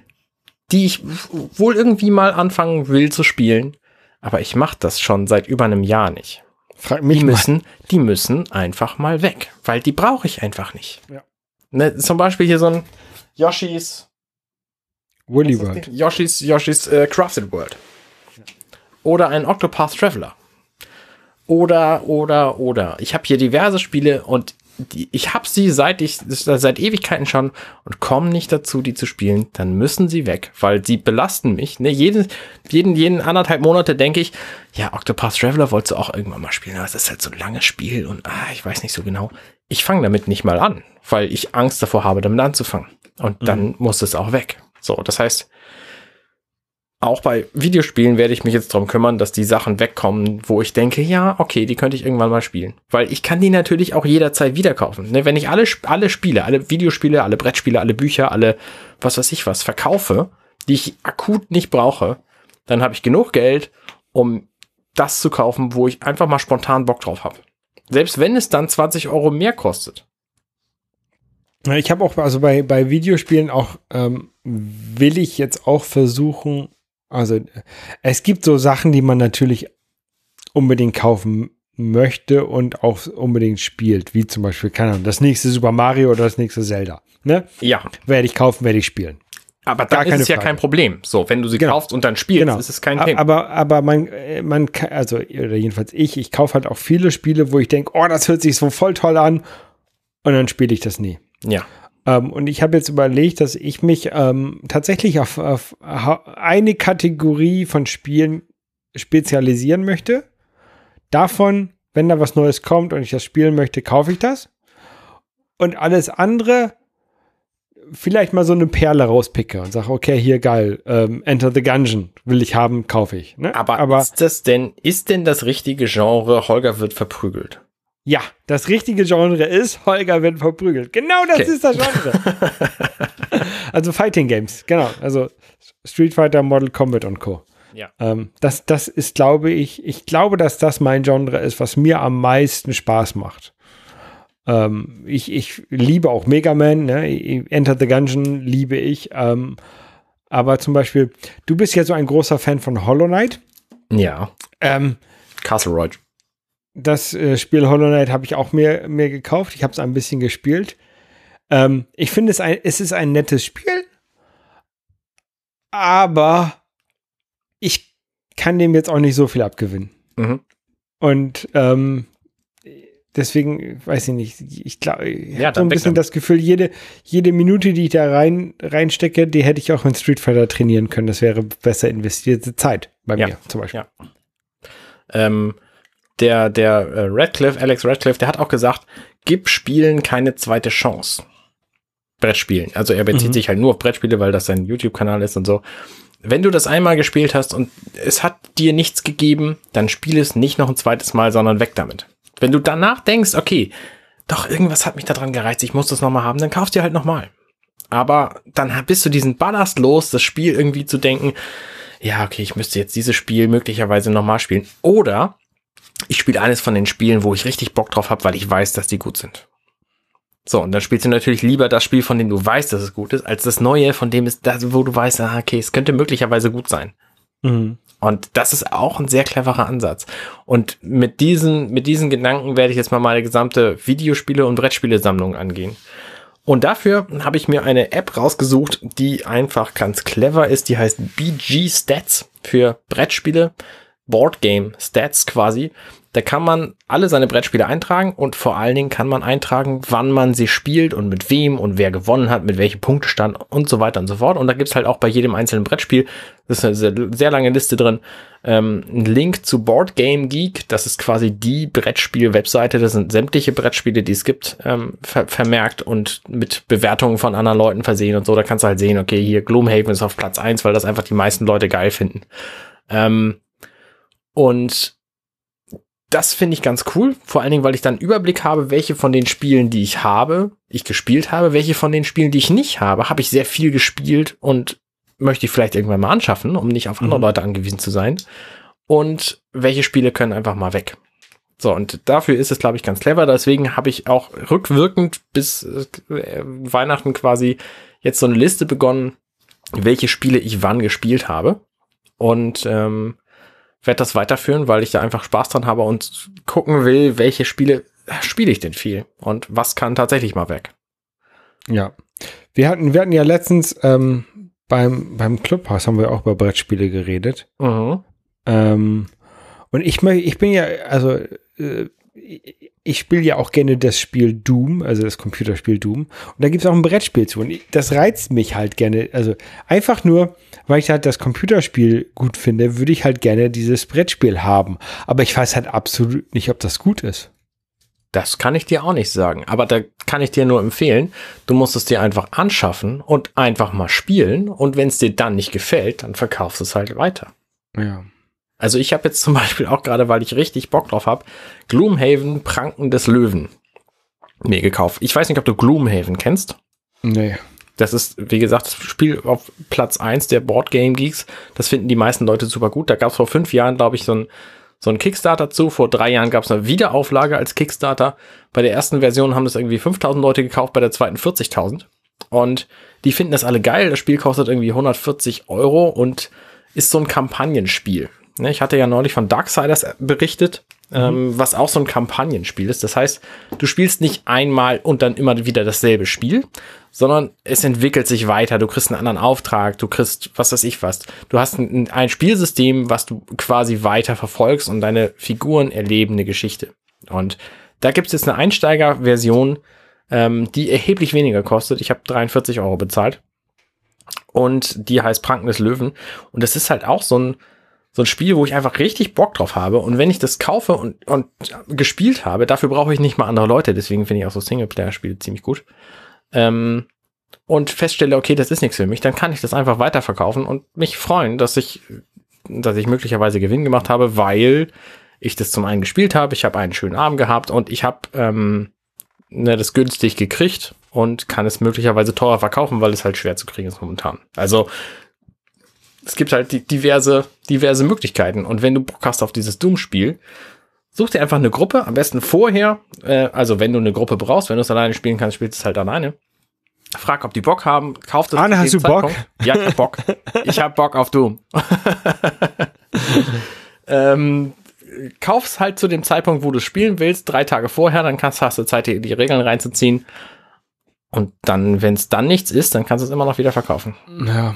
C: die ich wohl irgendwie mal anfangen will zu spielen. Aber ich mache das schon seit über einem Jahr nicht.
B: Frag mich
C: Die müssen einfach mal weg, weil die brauche ich einfach nicht.
B: Ja.
C: Ne, zum Beispiel hier so ein Yoshi's
B: Woolly World.
C: Yoshi's Crafted World. Ja. Oder ein Octopath Traveler. Oder. Ich habe hier diverse Spiele und ich habe sie seit Ewigkeiten schon und komme nicht dazu, die zu spielen. Dann müssen sie weg, weil sie belasten mich. Ne? Jeden 1,5 Monate denke ich, ja, Octopath Traveler wolltest du auch irgendwann mal spielen. Aber es ist halt so ein langes Spiel und ich weiß nicht so genau. Ich fange damit nicht mal an, weil ich Angst davor habe, damit anzufangen. Und dann muss es auch weg. So, das heißt, auch bei Videospielen werde ich mich jetzt darum kümmern, dass die Sachen wegkommen, wo ich denke, ja, okay, die könnte ich irgendwann mal spielen. Weil ich kann die natürlich auch jederzeit wieder kaufen. Ne? Wenn ich alle Spiele, alle Videospiele, alle Brettspiele, alle Bücher, alle was weiß ich was verkaufe, die ich akut nicht brauche, dann habe ich genug Geld, um das zu kaufen, wo ich einfach mal spontan Bock drauf habe. Selbst wenn es dann 20 € mehr kostet.
B: Ich habe auch, also bei Videospielen auch, will ich jetzt auch versuchen, also es gibt so Sachen, die man natürlich unbedingt kaufen möchte und auch unbedingt spielt, wie zum Beispiel, keine Ahnung, das nächste Super Mario oder das nächste Zelda. Ne?
C: Ja.
B: Werde ich kaufen, werde ich spielen.
C: Aber dann ist es ja kein Problem. So, wenn du sie kaufst und dann spielst, ist es kein Thema.
B: Aber man kann, also, oder jedenfalls ich kaufe halt auch viele Spiele, wo ich denke, oh, das hört sich so voll toll an und dann spiele ich das nie.
C: Ja.
B: Und ich habe jetzt überlegt, dass ich mich tatsächlich auf eine Kategorie von Spielen spezialisieren möchte. Davon, wenn da was Neues kommt und ich das spielen möchte, kaufe ich das. Und alles andere vielleicht mal so eine Perle rauspicke und sage, okay, hier geil, Enter the Gungeon will ich haben, kaufe ich. Ne?
C: Aber ist denn das richtige Genre, Holger wird verprügelt?
B: Ja, das richtige Genre ist, Holger wird verprügelt. Genau das ist das Genre. Also Fighting Games, genau. Also Street Fighter, Mortal Kombat und Co.
C: Ja.
B: Das ist, glaube ich glaube, dass das mein Genre ist, was mir am meisten Spaß macht. Ich liebe auch Mega Man, ne? Enter the Gungeon liebe ich. Aber zum Beispiel, du bist ja so ein großer Fan von Hollow Knight.
C: Ja. Castle Royale.
B: Das Spiel Hollow Knight habe ich auch mir gekauft. Ich habe es ein bisschen gespielt. Ich finde, es ist ein nettes Spiel, aber ich kann dem jetzt auch nicht so viel abgewinnen. Mhm. Und deswegen, weiß ich nicht, ich glaube, ich habe so ein bisschen das Gefühl, jede Minute, die ich da reinstecke, die hätte ich auch in Street Fighter trainieren können. Das wäre besser investierte Zeit bei mir zum Beispiel.
C: Ja. der Alex Radcliffe, der hat auch gesagt, gib Spielen keine zweite Chance. Brettspielen. Also er bezieht sich halt nur auf Brettspiele, weil das sein YouTube-Kanal ist und so. Wenn du das einmal gespielt hast und es hat dir nichts gegeben, dann spiel es nicht noch ein zweites Mal, sondern weg damit. Wenn du danach denkst, okay, doch, irgendwas hat mich daran gereizt, ich muss das nochmal haben, dann kauf dir halt nochmal. Aber dann bist du diesen Ballast los, das Spiel irgendwie zu denken, ja, okay, ich müsste jetzt dieses Spiel möglicherweise nochmal spielen. Oder ich spiele eines von den Spielen, wo ich richtig Bock drauf habe, weil ich weiß, dass die gut sind. So, und dann spielst du natürlich lieber das Spiel, von dem du weißt, dass es gut ist, als das Neue, von dem es das, wo du weißt, okay, es könnte möglicherweise gut sein. Mhm. Und das ist auch ein sehr cleverer Ansatz. Und mit diesen Gedanken werde ich jetzt mal meine gesamte Videospiele- und Brettspiele-Sammlung angehen. Und dafür habe ich mir eine App rausgesucht, die einfach ganz clever ist. Die heißt BG Stats für Brettspiele, Boardgame Stats quasi. Da kann man alle seine Brettspiele eintragen und vor allen Dingen kann man eintragen, wann man sie spielt und mit wem und wer gewonnen hat, mit welchem Punktestand und so weiter und so fort. Und da gibt's halt auch bei jedem einzelnen Brettspiel, das ist eine sehr, sehr lange Liste drin, einen Link zu Board Game Geek. Das ist quasi die Brettspiel-Webseite. Das sind sämtliche Brettspiele, die es gibt, vermerkt und mit Bewertungen von anderen Leuten versehen und so. Da kannst du halt sehen, okay, hier Gloomhaven ist auf Platz 1, weil das einfach die meisten Leute geil finden. Und das finde ich ganz cool, vor allen Dingen, weil ich dann Überblick habe, welche von den Spielen, die ich gespielt habe, welche von den Spielen, die ich nicht habe ich sehr viel gespielt und möchte ich vielleicht irgendwann mal anschaffen, um nicht auf andere Leute angewiesen zu sein. Und welche Spiele können einfach mal weg. So, und dafür ist es, glaube ich, ganz clever. Deswegen habe ich auch rückwirkend bis Weihnachten quasi jetzt so eine Liste begonnen, welche Spiele ich wann gespielt habe. Und werde das weiterführen, weil ich da einfach Spaß dran habe und gucken will, welche Spiele spiele ich denn viel und was kann tatsächlich mal weg.
B: Ja, wir hatten ja letztens beim Clubhouse haben wir auch über Brettspiele geredet. Und ich bin ja, also ich spiele ja auch gerne das Spiel Doom, also das Computerspiel Doom. Und da gibt es auch ein Brettspiel zu. Und das reizt mich halt gerne. Also einfach nur, weil ich halt das Computerspiel gut finde, würde ich halt gerne dieses Brettspiel haben. Aber ich weiß halt absolut nicht, ob das gut ist.
C: Das kann ich dir auch nicht sagen. Aber da kann ich dir nur empfehlen, du musst es dir einfach anschaffen und einfach mal spielen. Und wenn es dir dann nicht gefällt, dann verkaufst du es halt weiter.
B: Ja.
C: Also ich habe jetzt zum Beispiel auch gerade, weil ich richtig Bock drauf habe, Gloomhaven, Pranken des Löwen mir gekauft. Ich weiß nicht, ob du Gloomhaven kennst.
B: Nee.
C: Das ist, wie gesagt, das Spiel auf Platz 1 der Board Game Geeks. Das finden die meisten Leute super gut. Da gab es vor 5 Jahren, glaube ich, so ein Kickstarter zu. Vor 3 Jahren gab es eine Wiederauflage als Kickstarter. Bei der ersten Version haben das irgendwie 5.000 Leute gekauft, bei der zweiten 40.000. Und die finden das alle geil. Das Spiel kostet irgendwie 140 € und ist so ein Kampagnenspiel. Ich hatte ja neulich von Darksiders berichtet, was auch so ein Kampagnenspiel ist. Das heißt, du spielst nicht einmal und dann immer wieder dasselbe Spiel, sondern es entwickelt sich weiter. Du kriegst einen anderen Auftrag, du kriegst was weiß ich was. Du hast ein Spielsystem, was du quasi weiter verfolgst und deine Figuren erleben eine Geschichte. Und da gibt es jetzt eine Einsteigerversion, die erheblich weniger kostet. Ich habe 43 € bezahlt. Und die heißt Pranken des Löwen. Und das ist halt auch so ein Spiel, wo ich einfach richtig Bock drauf habe. Und wenn ich das kaufe und gespielt habe, dafür brauche ich nicht mal andere Leute. Deswegen finde ich auch so Singleplayer-Spiele ziemlich gut. Und feststelle, okay, das ist nichts für mich, dann kann ich das einfach weiterverkaufen und mich freuen, dass ich möglicherweise Gewinn gemacht habe, weil ich das zum einen gespielt habe, ich habe einen schönen Abend gehabt und ich habe das günstig gekriegt und kann es möglicherweise teurer verkaufen, weil es halt schwer zu kriegen ist momentan. Also es gibt halt diverse Möglichkeiten. Und wenn du Bock hast auf dieses Doom-Spiel, such dir einfach eine Gruppe, am besten vorher. Also wenn du eine Gruppe brauchst, wenn du es alleine spielen kannst, spielst du es halt alleine. Frag, ob die Bock haben, kauf das.
B: Arne, hast du Bock?
C: Ja, ich hab Bock. Ich hab Bock auf Doom. Kauf's halt zu dem Zeitpunkt, wo du spielen willst, 3 Tage vorher, dann hast du Zeit, die Regeln reinzuziehen. Und dann, wenn es dann nichts ist, dann kannst du es immer noch wieder verkaufen.
B: Ja.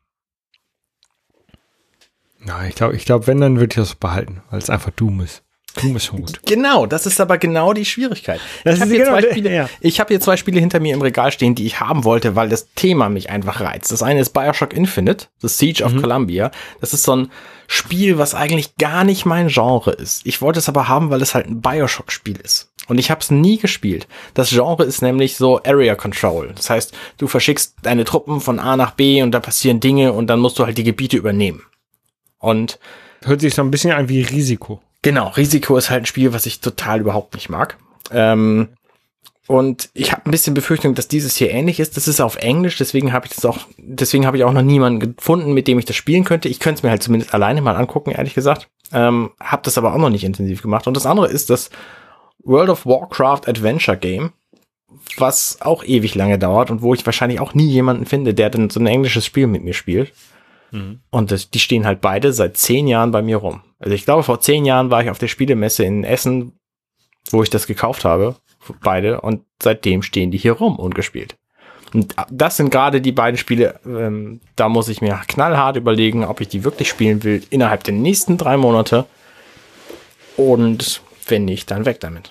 B: Ja, ich glaube, wenn, dann würde ich das behalten, weil es einfach Doom ist. Doom ist schon gut.
C: Genau, das ist aber genau die Schwierigkeit.
B: Ich habe
C: hier 2 Spiele hinter mir im Regal stehen, die ich haben wollte, weil das Thema mich einfach reizt. Das eine ist BioShock Infinite, The Siege of Columbia. Das ist so ein Spiel, was eigentlich gar nicht mein Genre ist. Ich wollte es aber haben, weil es halt ein BioShock-Spiel ist. Und ich habe es nie gespielt. Das Genre ist nämlich so Area Control. Das heißt, du verschickst deine Truppen von A nach B und da passieren Dinge und dann musst du halt die Gebiete übernehmen. Und
B: hört sich so ein bisschen an wie Risiko.
C: Genau, Risiko ist halt ein Spiel, was ich total überhaupt nicht mag. Und ich habe ein bisschen Befürchtung, dass dieses hier ähnlich ist. Das ist auf Englisch, deswegen habe ich auch noch niemanden gefunden, mit dem ich das spielen könnte. Ich könnte es mir halt zumindest alleine mal angucken, ehrlich gesagt. Habe das aber auch noch nicht intensiv gemacht. Und das andere ist das World of Warcraft Adventure Game, was auch ewig lange dauert und wo ich wahrscheinlich auch nie jemanden finde, der dann so ein englisches Spiel mit mir spielt. Und die stehen halt beide seit 10 Jahren bei mir rum. Also ich glaube, vor 10 Jahren war ich auf der Spielemesse in Essen, wo ich das gekauft habe, beide, und seitdem stehen die hier rum ungespielt. Und das sind gerade die beiden Spiele, da muss ich mir knallhart überlegen, ob ich die wirklich spielen will, innerhalb der nächsten 3 Monate. Und wenn nicht, dann weg damit.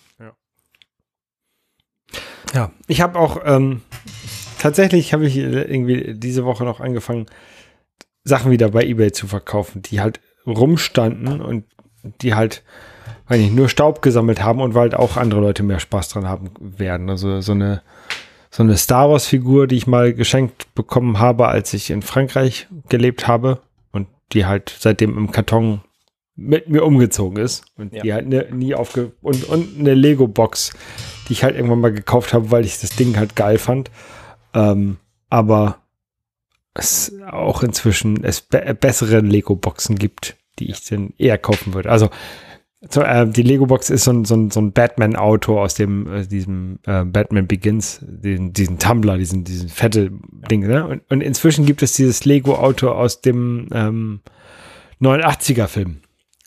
B: Ja, ich habe auch, tatsächlich habe ich irgendwie diese Woche noch angefangen, Sachen wieder bei eBay zu verkaufen, die halt rumstanden und die halt, weiß nicht, nur Staub gesammelt haben und weil halt auch andere Leute mehr Spaß dran haben werden. Also so eine Star Wars Figur, die ich mal geschenkt bekommen habe, als ich in Frankreich gelebt habe und die halt seitdem im Karton mit mir umgezogen ist und die halt nie und eine Lego Box, die ich halt irgendwann mal gekauft habe, weil ich das Ding halt geil fand. Aber es auch inzwischen bessere Lego-Boxen gibt, die ich dann eher kaufen würde. Also die Lego-Box ist so ein Batman-Auto aus diesem Batman Begins, diesen Tumbler, diesen fette Ding. Ne? Und inzwischen gibt es dieses Lego-Auto aus dem 89er-Film.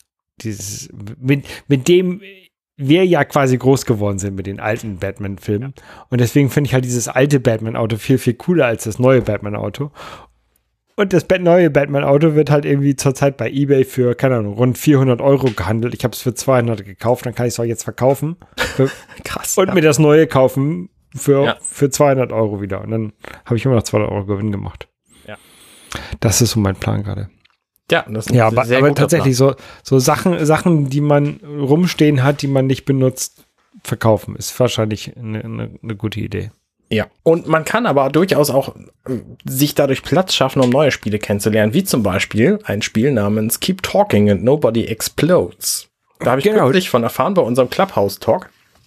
B: Mit dem wir ja quasi groß geworden sind mit den alten Batman-Filmen. Und deswegen finde ich halt dieses alte Batman-Auto viel, viel cooler als das neue Batman-Auto. Und das neue Batman-Auto wird halt irgendwie zurzeit bei eBay für, keine Ahnung, rund 400 € gehandelt. Ich habe es für 200 gekauft, dann kann ich es auch jetzt verkaufen.
C: Krass.
B: Und mir das neue kaufen für 200 € wieder. Und dann habe ich immer noch 200 € Gewinn gemacht.
C: Ja.
B: Das ist so mein Plan gerade.
C: Ja, das ist
B: aber tatsächlich so Sachen, die man rumstehen hat, die man nicht benutzt, verkaufen, ist wahrscheinlich eine gute Idee.
C: Ja, und man kann aber durchaus auch sich dadurch Platz schaffen, um neue Spiele kennenzulernen, wie zum Beispiel ein Spiel namens Keep Talking and Nobody Explodes. Da habe ich kürzlich von erfahren bei unserem Clubhouse-Talk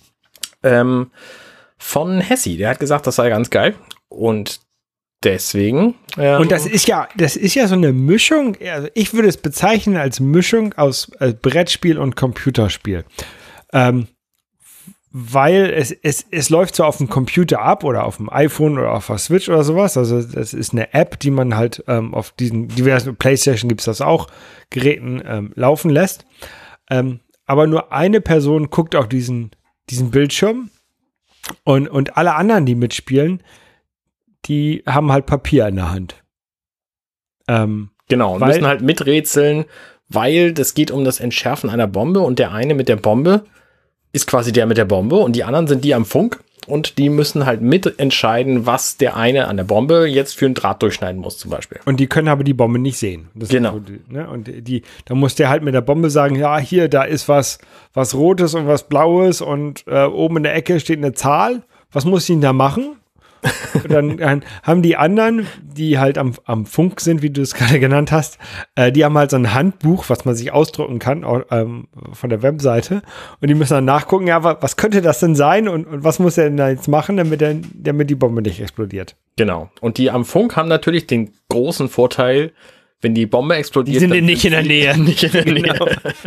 C: von Hessi. Der hat gesagt, das sei ganz geil und deswegen.
B: Und das ist ja so eine Mischung, also ich würde es bezeichnen als Mischung aus Brettspiel und Computerspiel. Weil es läuft so auf dem Computer ab oder auf dem iPhone oder auf der Switch oder sowas. Also das ist eine App, die man halt auf diesen diversen PlayStation gibt es das auch, Geräten laufen lässt. Aber nur eine Person guckt auf diesen Bildschirm und alle anderen, die mitspielen, die haben halt Papier in der Hand.
C: Genau, und müssen halt miträtseln, weil das geht um das Entschärfen einer Bombe und der eine mit der Bombe ist quasi der mit der Bombe und die anderen sind die am Funk und die müssen halt mitentscheiden, was der eine an der Bombe jetzt für einen Draht durchschneiden muss zum Beispiel.
B: Und die können aber die Bombe nicht sehen. Das
C: genau.
B: Ist so, ne? Und da muss der halt mit der Bombe sagen, ja, hier, da ist was Rotes und was Blaues und oben in der Ecke steht eine Zahl. Was muss ich denn da machen? Und dann haben die anderen, die halt am Funk sind, wie du es gerade genannt hast, die haben halt so ein Handbuch, was man sich ausdrucken kann von der Webseite und die müssen dann nachgucken, ja, was könnte das denn sein und was muss er denn da jetzt machen, damit die Bombe nicht explodiert.
C: Genau. Und die am Funk haben natürlich den großen Vorteil, wenn die Bombe explodiert.
B: Die sind nicht in der Nähe.
C: Nicht in der Nähe.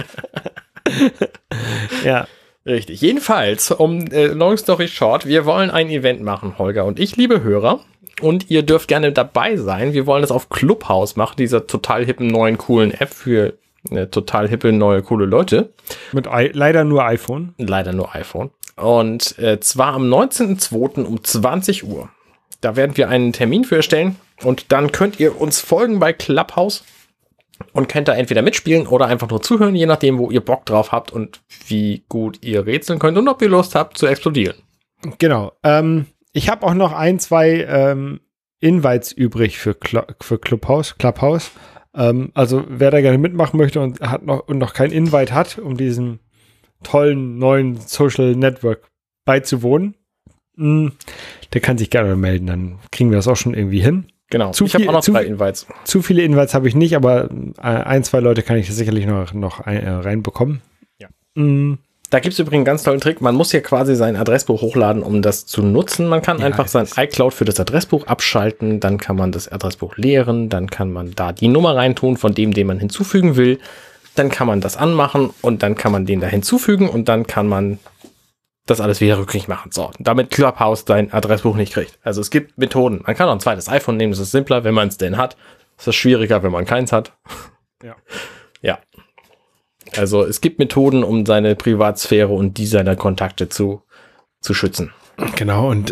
B: Ja.
C: Richtig. Jedenfalls, long story short, wir wollen ein Event machen, Holger und ich, liebe Hörer. Und ihr dürft gerne dabei sein. Wir wollen das auf Clubhouse machen, dieser total hippen neuen coolen App für total hippe neue coole Leute.
B: Mit leider nur iPhone.
C: Leider nur iPhone. Und zwar am 19.02. um 20 Uhr. Da werden wir einen Termin für erstellen. Und dann könnt ihr uns folgen bei Clubhouse. und könnt da entweder mitspielen oder einfach nur zuhören, je nachdem, wo ihr Bock drauf habt und wie gut ihr rätseln könnt und ob ihr Lust habt zu explodieren.
B: Genau. Ich habe auch noch 2 Invites übrig für Clubhouse. Also wer da gerne mitmachen möchte und noch kein Invite hat, um diesem tollen neuen Social Network beizuwohnen, der kann sich gerne melden. Dann kriegen wir das auch schon irgendwie hin.
C: Genau. Ich habe auch noch 2 Invites.
B: Zu viele Invites habe ich nicht, aber 1, 2 Leute kann ich sicherlich noch reinbekommen.
C: Ja. Da gibt es übrigens einen ganz tollen Trick. Man muss ja quasi sein Adressbuch hochladen, um das zu nutzen. Man kann einfach sein iCloud für das Adressbuch abschalten. Dann kann man das Adressbuch leeren. Dann kann man da die Nummer reintun von dem, den man hinzufügen will. Dann kann man das anmachen und dann kann man den da hinzufügen und dann kann man das alles wieder rückgängig machen. So, damit Clubhouse dein Adressbuch nicht kriegt. Also es gibt Methoden. Man kann auch ein zweites iPhone nehmen, das ist simpler, wenn man es denn hat. Das ist schwieriger, wenn man keins hat.
B: Ja.
C: Ja. Also es gibt Methoden, um seine Privatsphäre und die seiner Kontakte zu schützen.
B: Genau, und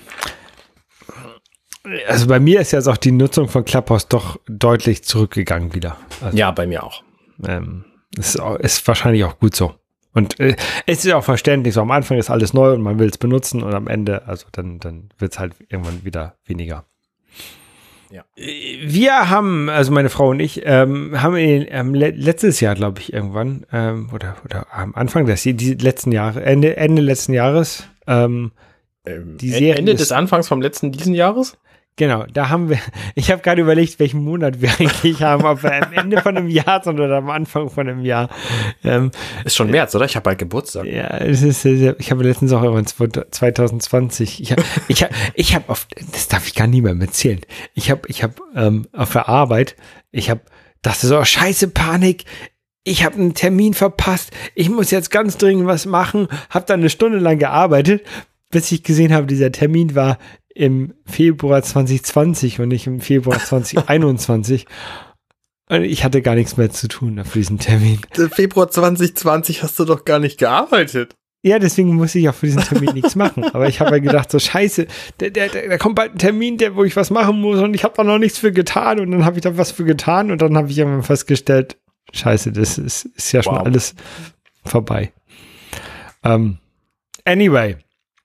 B: also bei mir ist jetzt auch die Nutzung von Clubhouse doch deutlich zurückgegangen wieder. Also,
C: ja, bei mir auch.
B: Ist wahrscheinlich auch gut so. Und es ist auch verständlich, so am Anfang ist alles neu und man will es benutzen und am Ende, also dann wird es halt irgendwann wieder weniger.
C: Ja.
B: Wir haben, also meine Frau und ich, haben letztes Jahr, glaube ich, irgendwann, oder am Anfang die letzten Jahre, Ende letzten Jahres, die Serie
C: Ende des Anfangs vom diesen Jahres?
B: Genau, da haben wir, ich habe gerade überlegt, welchen Monat wir eigentlich haben, ob wir am Ende von einem Jahr sind oder am Anfang von einem Jahr.
C: Ist schon März, oder? Ich habe bald Geburtstag.
B: Ja, ich habe letztens auch irgendwann 2020, ich habe oft, das darf ich gar nie mehr erzählen, ich habe auf der Arbeit, dachte so, scheiße, Panik, ich habe einen Termin verpasst, ich muss jetzt ganz dringend was machen, habe dann 1 Stunde lang gearbeitet, bis ich gesehen habe, dieser Termin war im Februar 2020 und nicht im Februar 2021. Und ich hatte gar nichts mehr zu tun auf diesen Termin.
C: Februar 2020 hast du doch gar nicht gearbeitet.
B: Ja, deswegen muss ich auch für diesen Termin nichts machen. Aber ich habe ja gedacht, so scheiße, da kommt bald ein Termin, wo ich was machen muss und ich habe da noch nichts für getan. Und dann habe ich da was für getan und dann habe ich irgendwann festgestellt, scheiße, das ist ja schon alles vorbei. Anyway.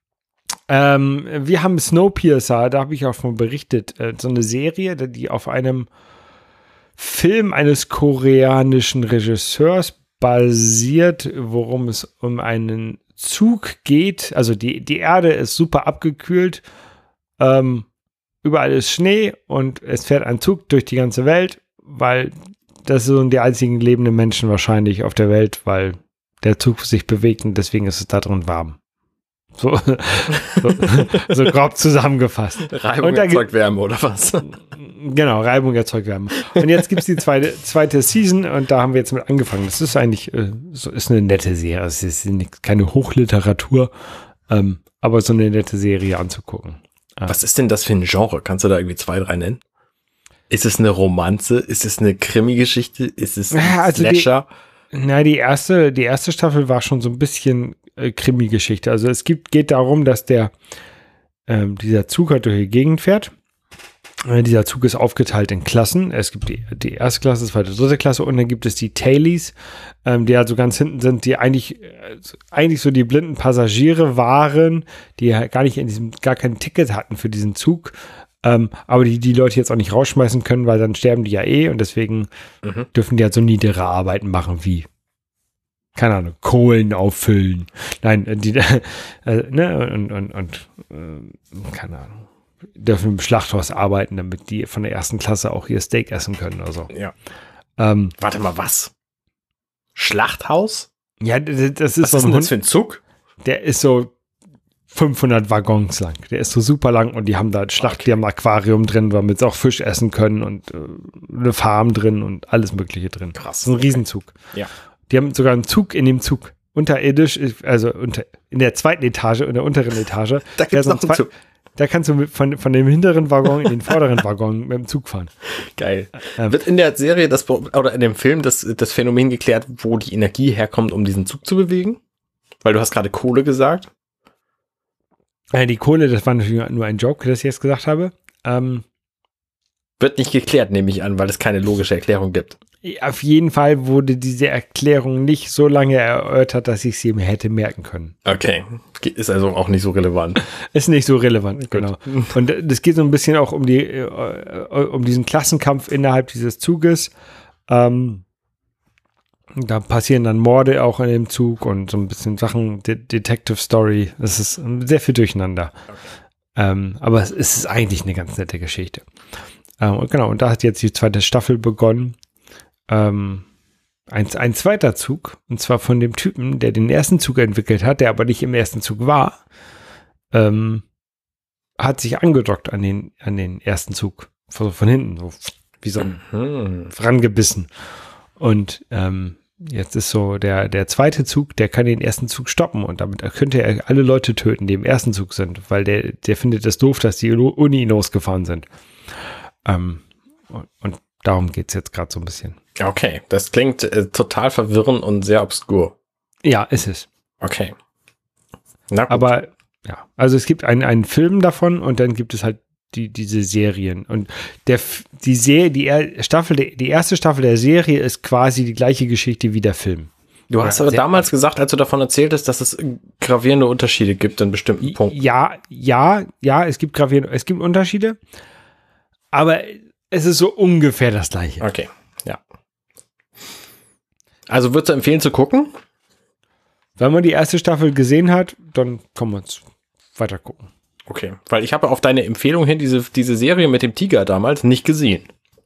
B: Wir haben Snowpiercer, da habe ich auch von berichtet, so eine Serie, die auf einem Film eines koreanischen Regisseurs basiert, worum es um einen Zug geht. Also die Erde ist super abgekühlt, überall ist Schnee und es fährt ein Zug durch die ganze Welt, weil das sind die einzigen lebenden Menschen wahrscheinlich auf der Welt, weil der Zug sich bewegt und deswegen ist es da drin warm. So grob zusammengefasst.
C: Reibung erzeugt Wärme, oder was?
B: Genau, Reibung erzeugt Wärme. Und jetzt gibt es die zweite Season und da haben wir jetzt mit angefangen. Das ist eigentlich ist eine nette Serie. Es ist keine Hochliteratur, aber so eine nette Serie anzugucken.
C: Was ist denn das für ein Genre? Kannst du da irgendwie 2, 3 nennen? Ist es eine Romanze? Ist es eine Krimi-Geschichte? Ist es ein Slasher?
B: Die erste Staffel war schon so ein bisschen Krimi-Geschichte. Also es geht darum, dass dieser Zug halt durch die Gegend fährt. Dieser Zug ist aufgeteilt in Klassen. Es gibt die erste Klasse, zweite, dritte Klasse und dann gibt es die Tailies, die also ganz hinten sind, die eigentlich so die blinden Passagiere waren, die gar kein Ticket hatten für diesen Zug, aber die Leute jetzt auch nicht rausschmeißen können, weil dann sterben die ja und deswegen dürfen die halt so niedere Arbeiten machen wie, keine Ahnung, Kohlen auffüllen. Nein, keine Ahnung, dürfen im Schlachthaus arbeiten, damit die von der ersten Klasse auch ihr Steak essen können oder so.
C: Ja. Warte mal, was? Schlachthaus?
B: Ja, das
C: Was
B: ist
C: ist denn das für ein Zug?
B: Der ist so 500 Waggons lang. Der ist so super lang und die haben da die haben ein Aquarium drin, damit sie auch Fisch essen können und eine Farm drin und alles Mögliche drin.
C: Krass.
B: So ein Riesenzug.
C: Ja.
B: Die haben sogar einen Zug in dem Zug. Unterirdisch, also in der zweiten Etage, in der unteren Etage.
C: Da gibt es noch einen Zug.
B: Da kannst du von dem hinteren Waggon in den vorderen Waggon mit dem Zug fahren.
C: Geil. Wird in der Serie oder in dem Film das Phänomen geklärt, wo die Energie herkommt, um diesen Zug zu bewegen? Weil du hast gerade Kohle gesagt.
B: Die Kohle, das war natürlich nur ein Joke, das ich jetzt gesagt habe.
C: Wird nicht geklärt, nehme ich an, weil es keine logische Erklärung gibt.
B: Auf jeden Fall wurde diese Erklärung nicht so lange erörtert, dass ich sie mir hätte merken können.
C: Okay, ist also auch nicht so relevant.
B: Ist nicht so relevant, genau. Und es geht so ein bisschen auch um diesen Klassenkampf innerhalb dieses Zuges. Da passieren dann Morde auch in dem Zug und so ein bisschen Sachen, Detective Story. Das ist sehr viel durcheinander. Okay. Aber es ist eigentlich eine ganz nette Geschichte. Und genau, und da hat jetzt die zweite Staffel begonnen. Ein zweiter Zug, und zwar von dem Typen, der den ersten Zug entwickelt hat, der aber nicht im ersten Zug war, hat sich angedockt an den ersten Zug. Von hinten, so wie so ein rangebissen. Und jetzt ist so der zweite Zug, der kann den ersten Zug stoppen und damit könnte er alle Leute töten, die im ersten Zug sind, weil der findet es doof, dass die Uni losgefahren sind. Und darum geht es jetzt gerade so ein bisschen.
C: Okay, das klingt total verwirrend und sehr obskur.
B: Ja, ist es.
C: Okay. Na gut.
B: Aber ja, also es gibt einen Film davon und dann gibt es halt diese Serien. Und die erste Staffel der Serie ist quasi die gleiche Geschichte wie der Film.
C: Du hast aber damals gesagt, als du davon erzählt hast, dass es gravierende Unterschiede gibt in bestimmten Punkten.
B: Ja, es gibt Unterschiede, aber es ist so ungefähr das Gleiche.
C: Okay, ja. Also würdest du empfehlen zu gucken?
B: Wenn man die erste Staffel gesehen hat, dann kann man es weiter gucken.
C: Okay, weil ich habe auf deine Empfehlung hin diese Serie mit dem Tiger damals nicht gesehen.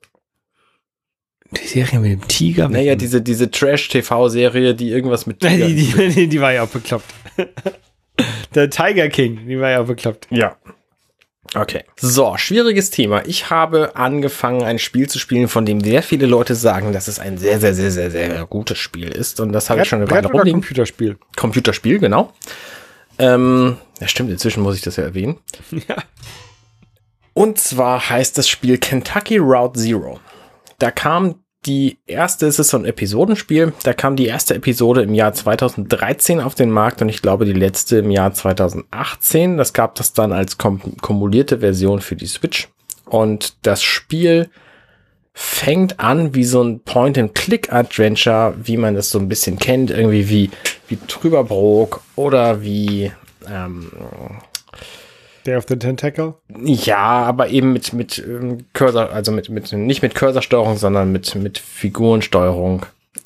B: Die Serie mit dem Tiger?
C: Naja, diese Trash-TV-Serie, die irgendwas mit Tiger...
B: Die war ja auch bekloppt. Der Tiger King, die war ja auch bekloppt.
C: Ja. Okay. So, schwieriges Thema. Ich habe angefangen, ein Spiel zu spielen, von dem sehr viele Leute sagen, dass es ein sehr, sehr, sehr, sehr, sehr gutes Spiel ist. Und das habe ich schon eine Weile rumliegen.
B: Computerspiel.
C: Computerspiel, genau. Ja, stimmt, inzwischen muss ich das ja erwähnen.
B: Ja.
C: Und zwar heißt das Spiel Kentucky Route Zero. Da kam es ist so ein Episodenspiel, da kam die erste Episode im Jahr 2013 auf den Markt und ich glaube die letzte im Jahr 2018. Das gab es dann als kumulierte Version für die Switch. Und das Spiel fängt an wie so ein Point-and-Click-Adventure, wie man das so ein bisschen kennt, irgendwie wie Trüberbrook oder wie
B: Day of the Tentacle?
C: Ja, aber eben mit Cursor, also nicht mit Cursorsteuerung, sondern mit Figurensteuerung.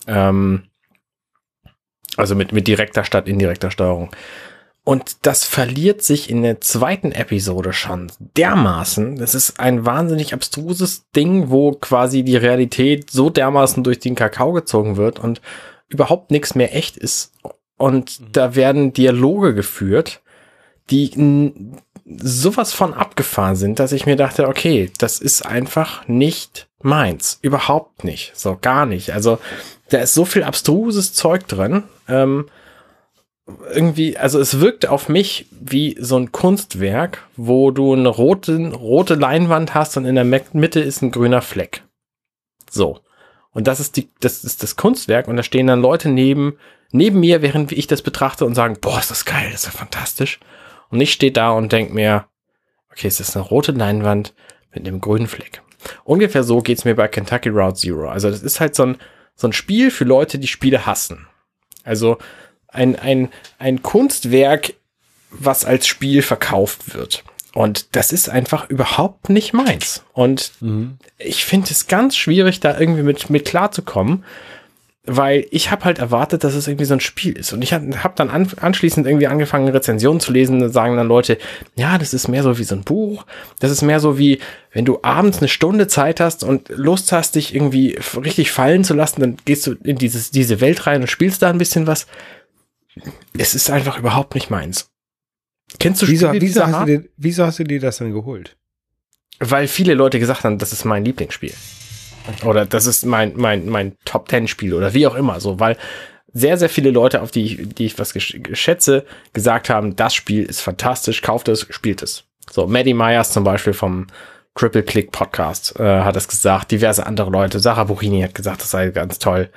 C: Also mit direkter statt indirekter Steuerung. Und das verliert sich in der zweiten Episode schon dermaßen. Das ist ein wahnsinnig abstruses Ding, wo quasi die Realität so dermaßen durch den Kakao gezogen wird und überhaupt nichts mehr echt ist. Und da werden Dialoge geführt, die sowas von abgefahren sind, dass ich mir dachte, okay, das ist einfach nicht meins. Überhaupt nicht. So, gar nicht. Also, da ist so viel abstruses Zeug drin. Irgendwie, also es wirkte auf mich wie so ein Kunstwerk, wo du eine rote Leinwand hast und in der Mitte ist ein grüner Fleck. So. Und das ist das Kunstwerk und da stehen dann Leute neben mir, während ich das betrachte und sagen, boah, ist das geil, das ist ja fantastisch. Und ich stehe da und denke mir, okay, es ist eine rote Leinwand mit einem grünen Fleck. Ungefähr so geht's mir bei Kentucky Route Zero. Also das ist halt so ein Spiel für Leute, die Spiele hassen. Also ein Kunstwerk, was als Spiel verkauft wird. Und das ist einfach überhaupt nicht meins. Und ich finde es ganz schwierig, da irgendwie mit klarzukommen, weil ich habe halt erwartet, dass es irgendwie so ein Spiel ist. Und ich habe dann anschließend irgendwie angefangen, Rezensionen zu lesen. Da sagen dann Leute, ja, das ist mehr so wie so ein Buch. Das ist mehr so wie, wenn du abends eine Stunde Zeit hast und Lust hast, dich irgendwie richtig fallen zu lassen, dann gehst du in diese Welt rein und spielst da ein bisschen was. Es ist einfach überhaupt nicht meins. Kennst du Spiele dieser Art?
B: Wieso hast du dir das dann geholt?
C: Weil viele Leute gesagt haben, das ist mein Lieblingsspiel. Oder das ist mein Top-10-Spiel oder wie auch immer so, weil sehr, sehr viele Leute, auf die ich was schätze, gesagt haben, das Spiel ist fantastisch, kauft es, spielt es. So, Maddie Myers zum Beispiel vom Triple Click Podcast hat es gesagt, diverse andere Leute, Sarah Buchini hat gesagt, das sei ganz toll.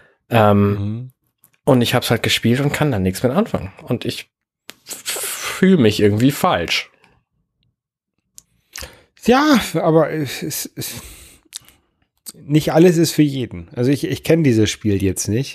C: Und ich habe es halt gespielt und kann dann nichts mit anfangen. Und ich fühle mich irgendwie falsch.
B: Ja, aber nicht alles ist für jeden. Also ich kenne dieses Spiel jetzt nicht.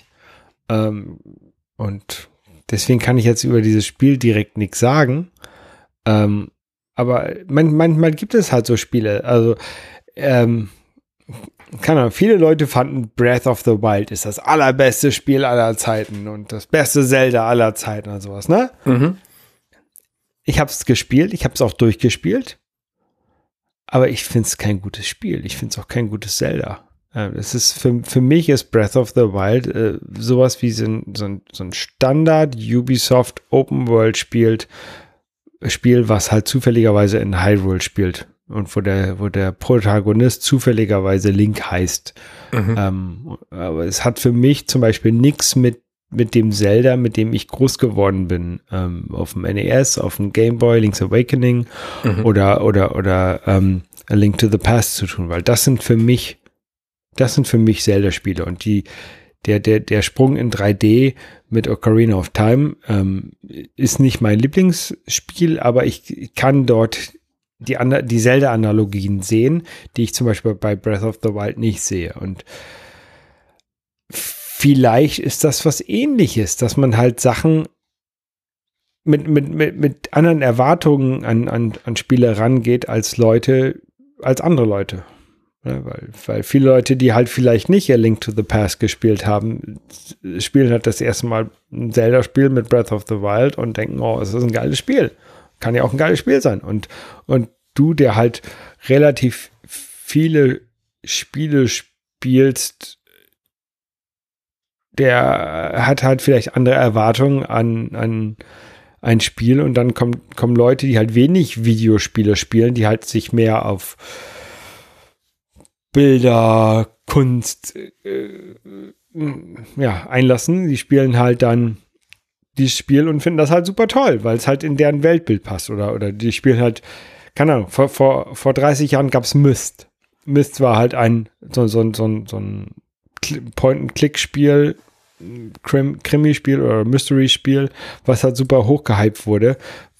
B: Und deswegen kann ich jetzt über dieses Spiel direkt nichts sagen. Aber manchmal gibt es halt so Spiele. Also, keine Ahnung, viele Leute fanden Breath of the Wild ist das allerbeste Spiel aller Zeiten und das beste Zelda aller Zeiten und sowas, ne?
C: Mhm.
B: Ich habe es gespielt, ich habe es auch durchgespielt. Aber ich finde es kein gutes Spiel. Ich finde es auch kein gutes Zelda. Es ist für mich ist Breath of the Wild sowas wie so ein Standard Ubisoft Open World Spiel, was halt zufälligerweise in Hyrule spielt und wo der Protagonist zufälligerweise Link heißt. Aber es hat für mich zum Beispiel nichts mit dem Zelda, mit dem ich groß geworden bin, auf dem NES, auf dem Game Boy, Link's Awakening oder A Link to the Past zu tun, weil das sind für mich Zelda-Spiele und der Sprung in 3D mit Ocarina of Time ist nicht mein Lieblingsspiel, aber ich kann dort die Zelda-Analogien sehen, die ich zum Beispiel bei Breath of the Wild nicht sehe. Und vielleicht ist das was Ähnliches, dass man halt Sachen mit anderen Erwartungen an Spiele rangeht als andere Leute. Ja, weil viele Leute, die halt vielleicht nicht A Link to the Past gespielt haben, spielen halt das erste Mal ein Zelda-Spiel mit Breath of the Wild und denken, oh, es ist ein geiles Spiel. Kann ja auch ein geiles Spiel sein. Und du, der halt relativ viele Spiele spielst, der hat halt vielleicht andere Erwartungen an ein Spiel und dann kommen Leute, die halt wenig Videospiele spielen, die halt sich mehr auf Bilder, Kunst einlassen. Die spielen halt dann dieses Spiel und finden das halt super toll, weil es halt in deren Weltbild passt. Oder die spielen halt, keine Ahnung, vor 30 Jahren gab es Myst. Myst war halt so ein Point-and-Click-Spiel, Krimi-Spiel oder Mystery-Spiel, was halt super hochgehypt wurde,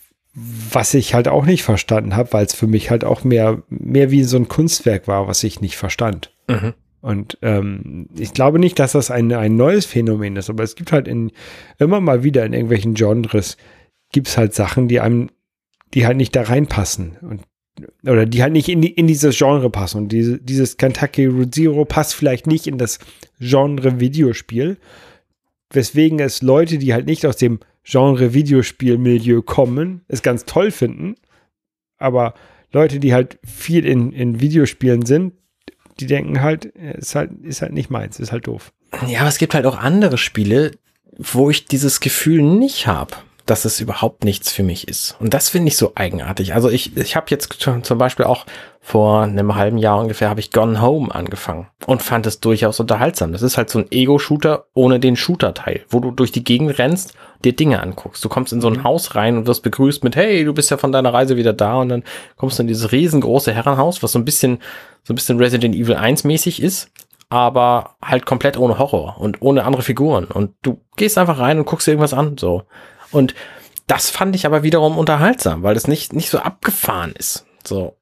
B: was ich halt auch nicht verstanden habe, weil es für mich halt auch mehr wie so ein Kunstwerk war, was ich nicht verstand. Und ich glaube nicht, dass das ein neues Phänomen ist, aber es gibt halt immer mal wieder in irgendwelchen Genres gibt es halt Sachen, die halt nicht da reinpassen oder die halt nicht in dieses Genre passen. Und dieses Kentucky Route Zero passt vielleicht nicht in das Genre Videospiel, weswegen es Leute, die halt nicht aus dem Genre Videospiel-Milieu kommen, es ganz toll finden, aber Leute, die halt viel in Videospielen sind, die denken halt, ist halt nicht meins, ist halt doof.
C: Ja, aber es gibt halt auch andere Spiele, wo ich dieses Gefühl nicht habe, dass es überhaupt nichts für mich ist. Und das finde ich so eigenartig. Also ich habe jetzt zum Beispiel auch vor einem halben Jahr ungefähr habe ich Gone Home angefangen und fand es durchaus unterhaltsam. Das ist halt so ein Ego-Shooter ohne den Shooter-Teil, wo du durch die Gegend rennst, dir Dinge anguckst. Du kommst in so ein Haus rein und wirst begrüßt mit, hey, du bist ja von deiner Reise wieder da, und dann kommst du in dieses riesengroße Herrenhaus, was so ein bisschen Resident Evil 1 mäßig ist, aber halt komplett ohne Horror und ohne andere Figuren. Und du gehst einfach rein und guckst dir irgendwas an, so. Und das fand ich aber wiederum unterhaltsam, weil es nicht so abgefahren ist. So.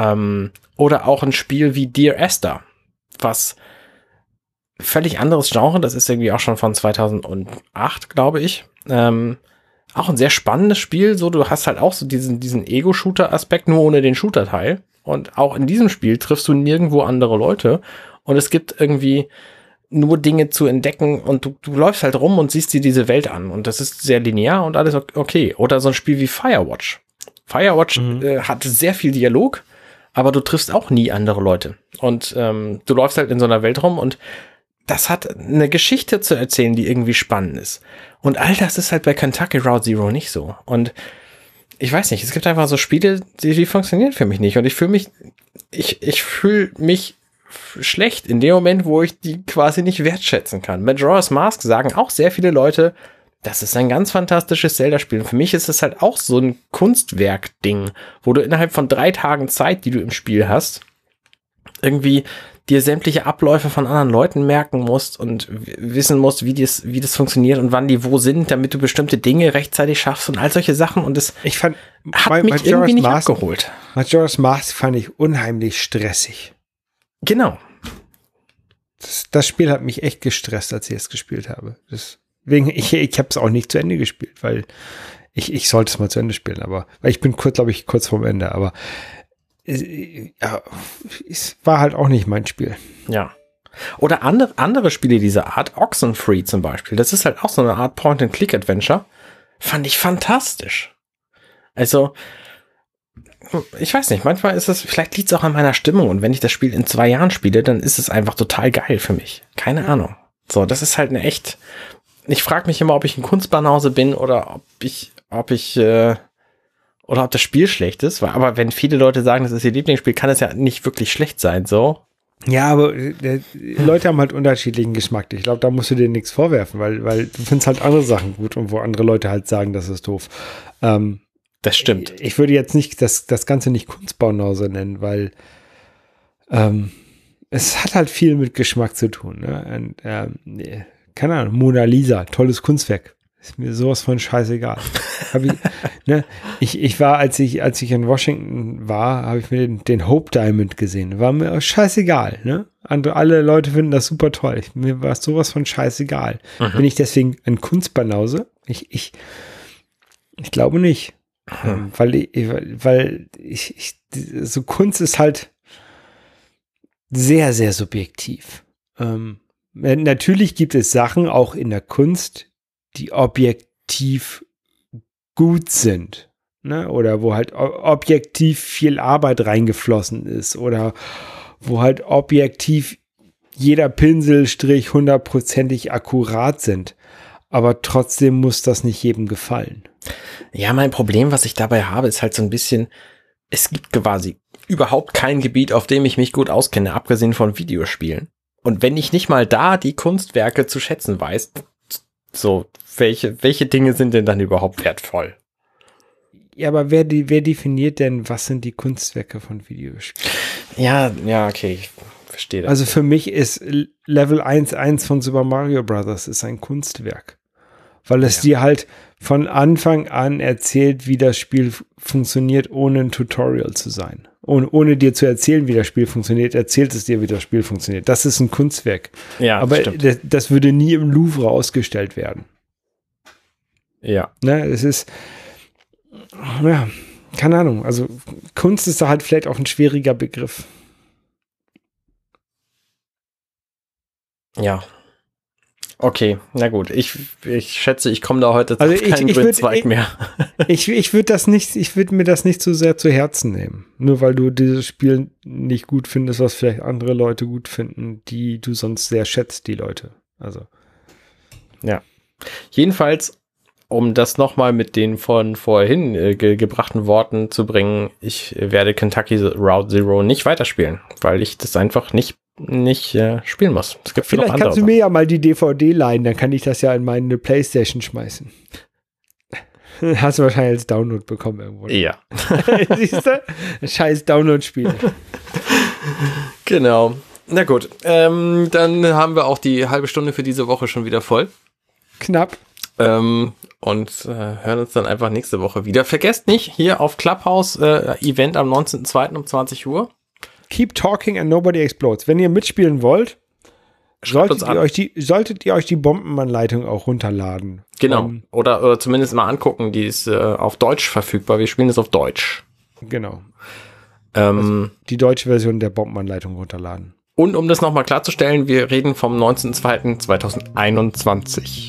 C: Oder auch ein Spiel wie Dear Esther, was völlig anderes Genre, das ist irgendwie auch schon von 2008, glaube ich. Auch ein sehr spannendes Spiel, so, du hast halt auch so diesen Ego-Shooter-Aspekt, nur ohne den Shooter-Teil. Und auch in diesem Spiel triffst du nirgendwo andere Leute. Und es gibt irgendwie nur Dinge zu entdecken und du läufst halt rum und siehst dir diese Welt an. Und das ist sehr linear und alles okay. Oder so ein Spiel wie Firewatch. Firewatch hat sehr viel Dialog, aber du triffst auch nie andere Leute. Und du läufst halt in so einer Welt rum und das hat eine Geschichte zu erzählen, die irgendwie spannend ist. Und all das ist halt bei Kentucky Route Zero nicht so. Und ich weiß nicht, es gibt einfach so Spiele, die funktionieren für mich nicht. Und ich fühle mich schlecht in dem Moment, wo ich die quasi nicht wertschätzen kann. Majora's Mask sagen auch sehr viele Leute, das ist ein ganz fantastisches Zelda-Spiel. Und für mich ist es halt auch so ein Kunstwerk-Ding, wo du innerhalb von 3 Tagen Zeit, die du im Spiel hast, irgendwie dir sämtliche Abläufe von anderen Leuten merken musst und wissen musst, wie das funktioniert und wann die wo sind, damit du bestimmte Dinge rechtzeitig schaffst und all solche Sachen. Und das hat mich irgendwie nicht abgeholt.
B: Majora's Mask fand ich unheimlich stressig.
C: Genau.
B: das Spiel hat mich echt gestresst, als ich es gespielt habe. Deswegen, ich habe es auch nicht zu Ende gespielt, weil ich sollte es mal zu Ende spielen, aber weil ich bin kurz vorm Ende, aber ja, es war halt auch nicht mein Spiel.
C: Ja. Oder andere Spiele dieser Art, Oxenfree zum Beispiel, das ist halt auch so eine Art Point-and-Click-Adventure, fand ich fantastisch. Also, ich weiß nicht, manchmal ist es, vielleicht liegt es auch an meiner Stimmung und wenn ich das Spiel in 2 Jahren spiele, dann ist es einfach total geil für mich. Keine Ahnung. So, das ist halt eine echt, ich frage mich immer, ob ich ein Kunstbanause bin oder ob das Spiel schlecht ist, aber wenn viele Leute sagen, das ist ihr Lieblingsspiel, kann es ja nicht wirklich schlecht sein, so.
B: Ja, aber Leute haben halt unterschiedlichen Geschmack. Ich glaube, da musst du dir nichts vorwerfen, weil du findest halt andere Sachen gut und wo andere Leute halt sagen, das ist doof.
C: Das stimmt.
B: Ich würde jetzt nicht das Ganze nicht Kunstbanause nennen, weil es hat halt viel mit Geschmack zu tun. Ne? Und, keine Ahnung, Mona Lisa, tolles Kunstwerk. Ist mir sowas von scheißegal. Ich war, als ich in Washington war, habe ich mir den Hope Diamond gesehen. War mir scheißegal. Ne? Alle Leute finden das super toll. Mir war sowas von scheißegal. Bin ich deswegen ein Kunstbanause? Ich glaube nicht. Weil so Kunst ist halt sehr, sehr subjektiv. Natürlich gibt es Sachen auch in der Kunst, die objektiv gut sind, ne? Oder wo halt objektiv viel Arbeit reingeflossen ist oder wo halt objektiv jeder Pinselstrich 100%ig akkurat sind. Aber trotzdem muss das nicht jedem gefallen.
C: Ja, mein Problem, was ich dabei habe, ist halt so ein bisschen, es gibt quasi überhaupt kein Gebiet, auf dem ich mich gut auskenne, abgesehen von Videospielen. Und wenn ich nicht mal da die Kunstwerke zu schätzen weiß, so, welche Dinge sind denn dann überhaupt wertvoll?
B: Ja, aber wer definiert denn, was sind die Kunstwerke von Videospielen?
C: Ja, okay, ich verstehe das.
B: Also für mich ist Level 1.1 von Super Mario Bros. Ist ein Kunstwerk. Weil es dir halt von Anfang an erzählt, wie das Spiel funktioniert, ohne ein Tutorial zu sein. Ohne dir zu erzählen, wie das Spiel funktioniert, erzählt es dir, wie das Spiel funktioniert. Das ist ein Kunstwerk.
C: Ja,
B: aber das würde nie im Louvre ausgestellt werden.
C: Ja.
B: Ne, es ist, ja, keine Ahnung. Also Kunst ist da halt vielleicht auch ein schwieriger Begriff.
C: Ja. Okay, na gut. Ich schätze, ich komme da heute auf keinen grünen Zweig mehr.
B: Ich würde mir das nicht so sehr zu Herzen nehmen. Nur weil du dieses Spiel nicht gut findest, was vielleicht andere Leute gut finden, die du sonst sehr schätzt, die Leute. Also.
C: Ja. Jedenfalls, um das nochmal mit den von vorhin gebrachten Worten zu bringen, ich werde Kentucky Route Zero nicht weiterspielen, weil ich das einfach nicht spielen muss. Es gibt
B: vielleicht kannst du mir ja mal die DVD leihen, dann kann ich das ja in meine Playstation schmeißen. Hast du wahrscheinlich als Download bekommen irgendwo.
C: Ja.
B: Siehst du? Scheiß Download-Spiel.
C: Genau. Na gut, dann haben wir auch die halbe Stunde für diese Woche schon wieder voll.
B: Knapp.
C: Und hören uns dann einfach nächste Woche wieder. Vergesst nicht, hier auf Clubhouse Event am 19.02. um 20 Uhr.
B: Keep talking and nobody explodes. Wenn ihr mitspielen wollt, solltet ihr euch die Bombenanleitung auch runterladen.
C: Genau. Oder zumindest mal angucken. Die ist auf Deutsch verfügbar. Wir spielen das auf Deutsch.
B: Genau. Also die deutsche Version der Bombenanleitung runterladen.
C: Und um das nochmal klarzustellen, wir reden vom 19.02.2021.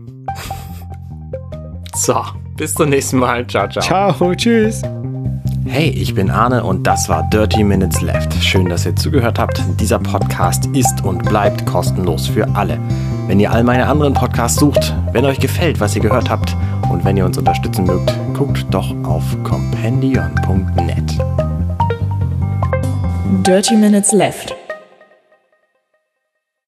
C: So, bis zum nächsten Mal. Ciao, ciao.
B: Ciao, tschüss.
C: Hey, ich bin Arne und das war Dirty Minutes Left. Schön, dass ihr zugehört habt. Dieser Podcast ist und bleibt kostenlos für alle. Wenn ihr all meine anderen Podcasts sucht, wenn euch gefällt, was ihr gehört habt und wenn ihr uns unterstützen mögt, guckt doch auf compendion.net.
A: Dirty Minutes Left.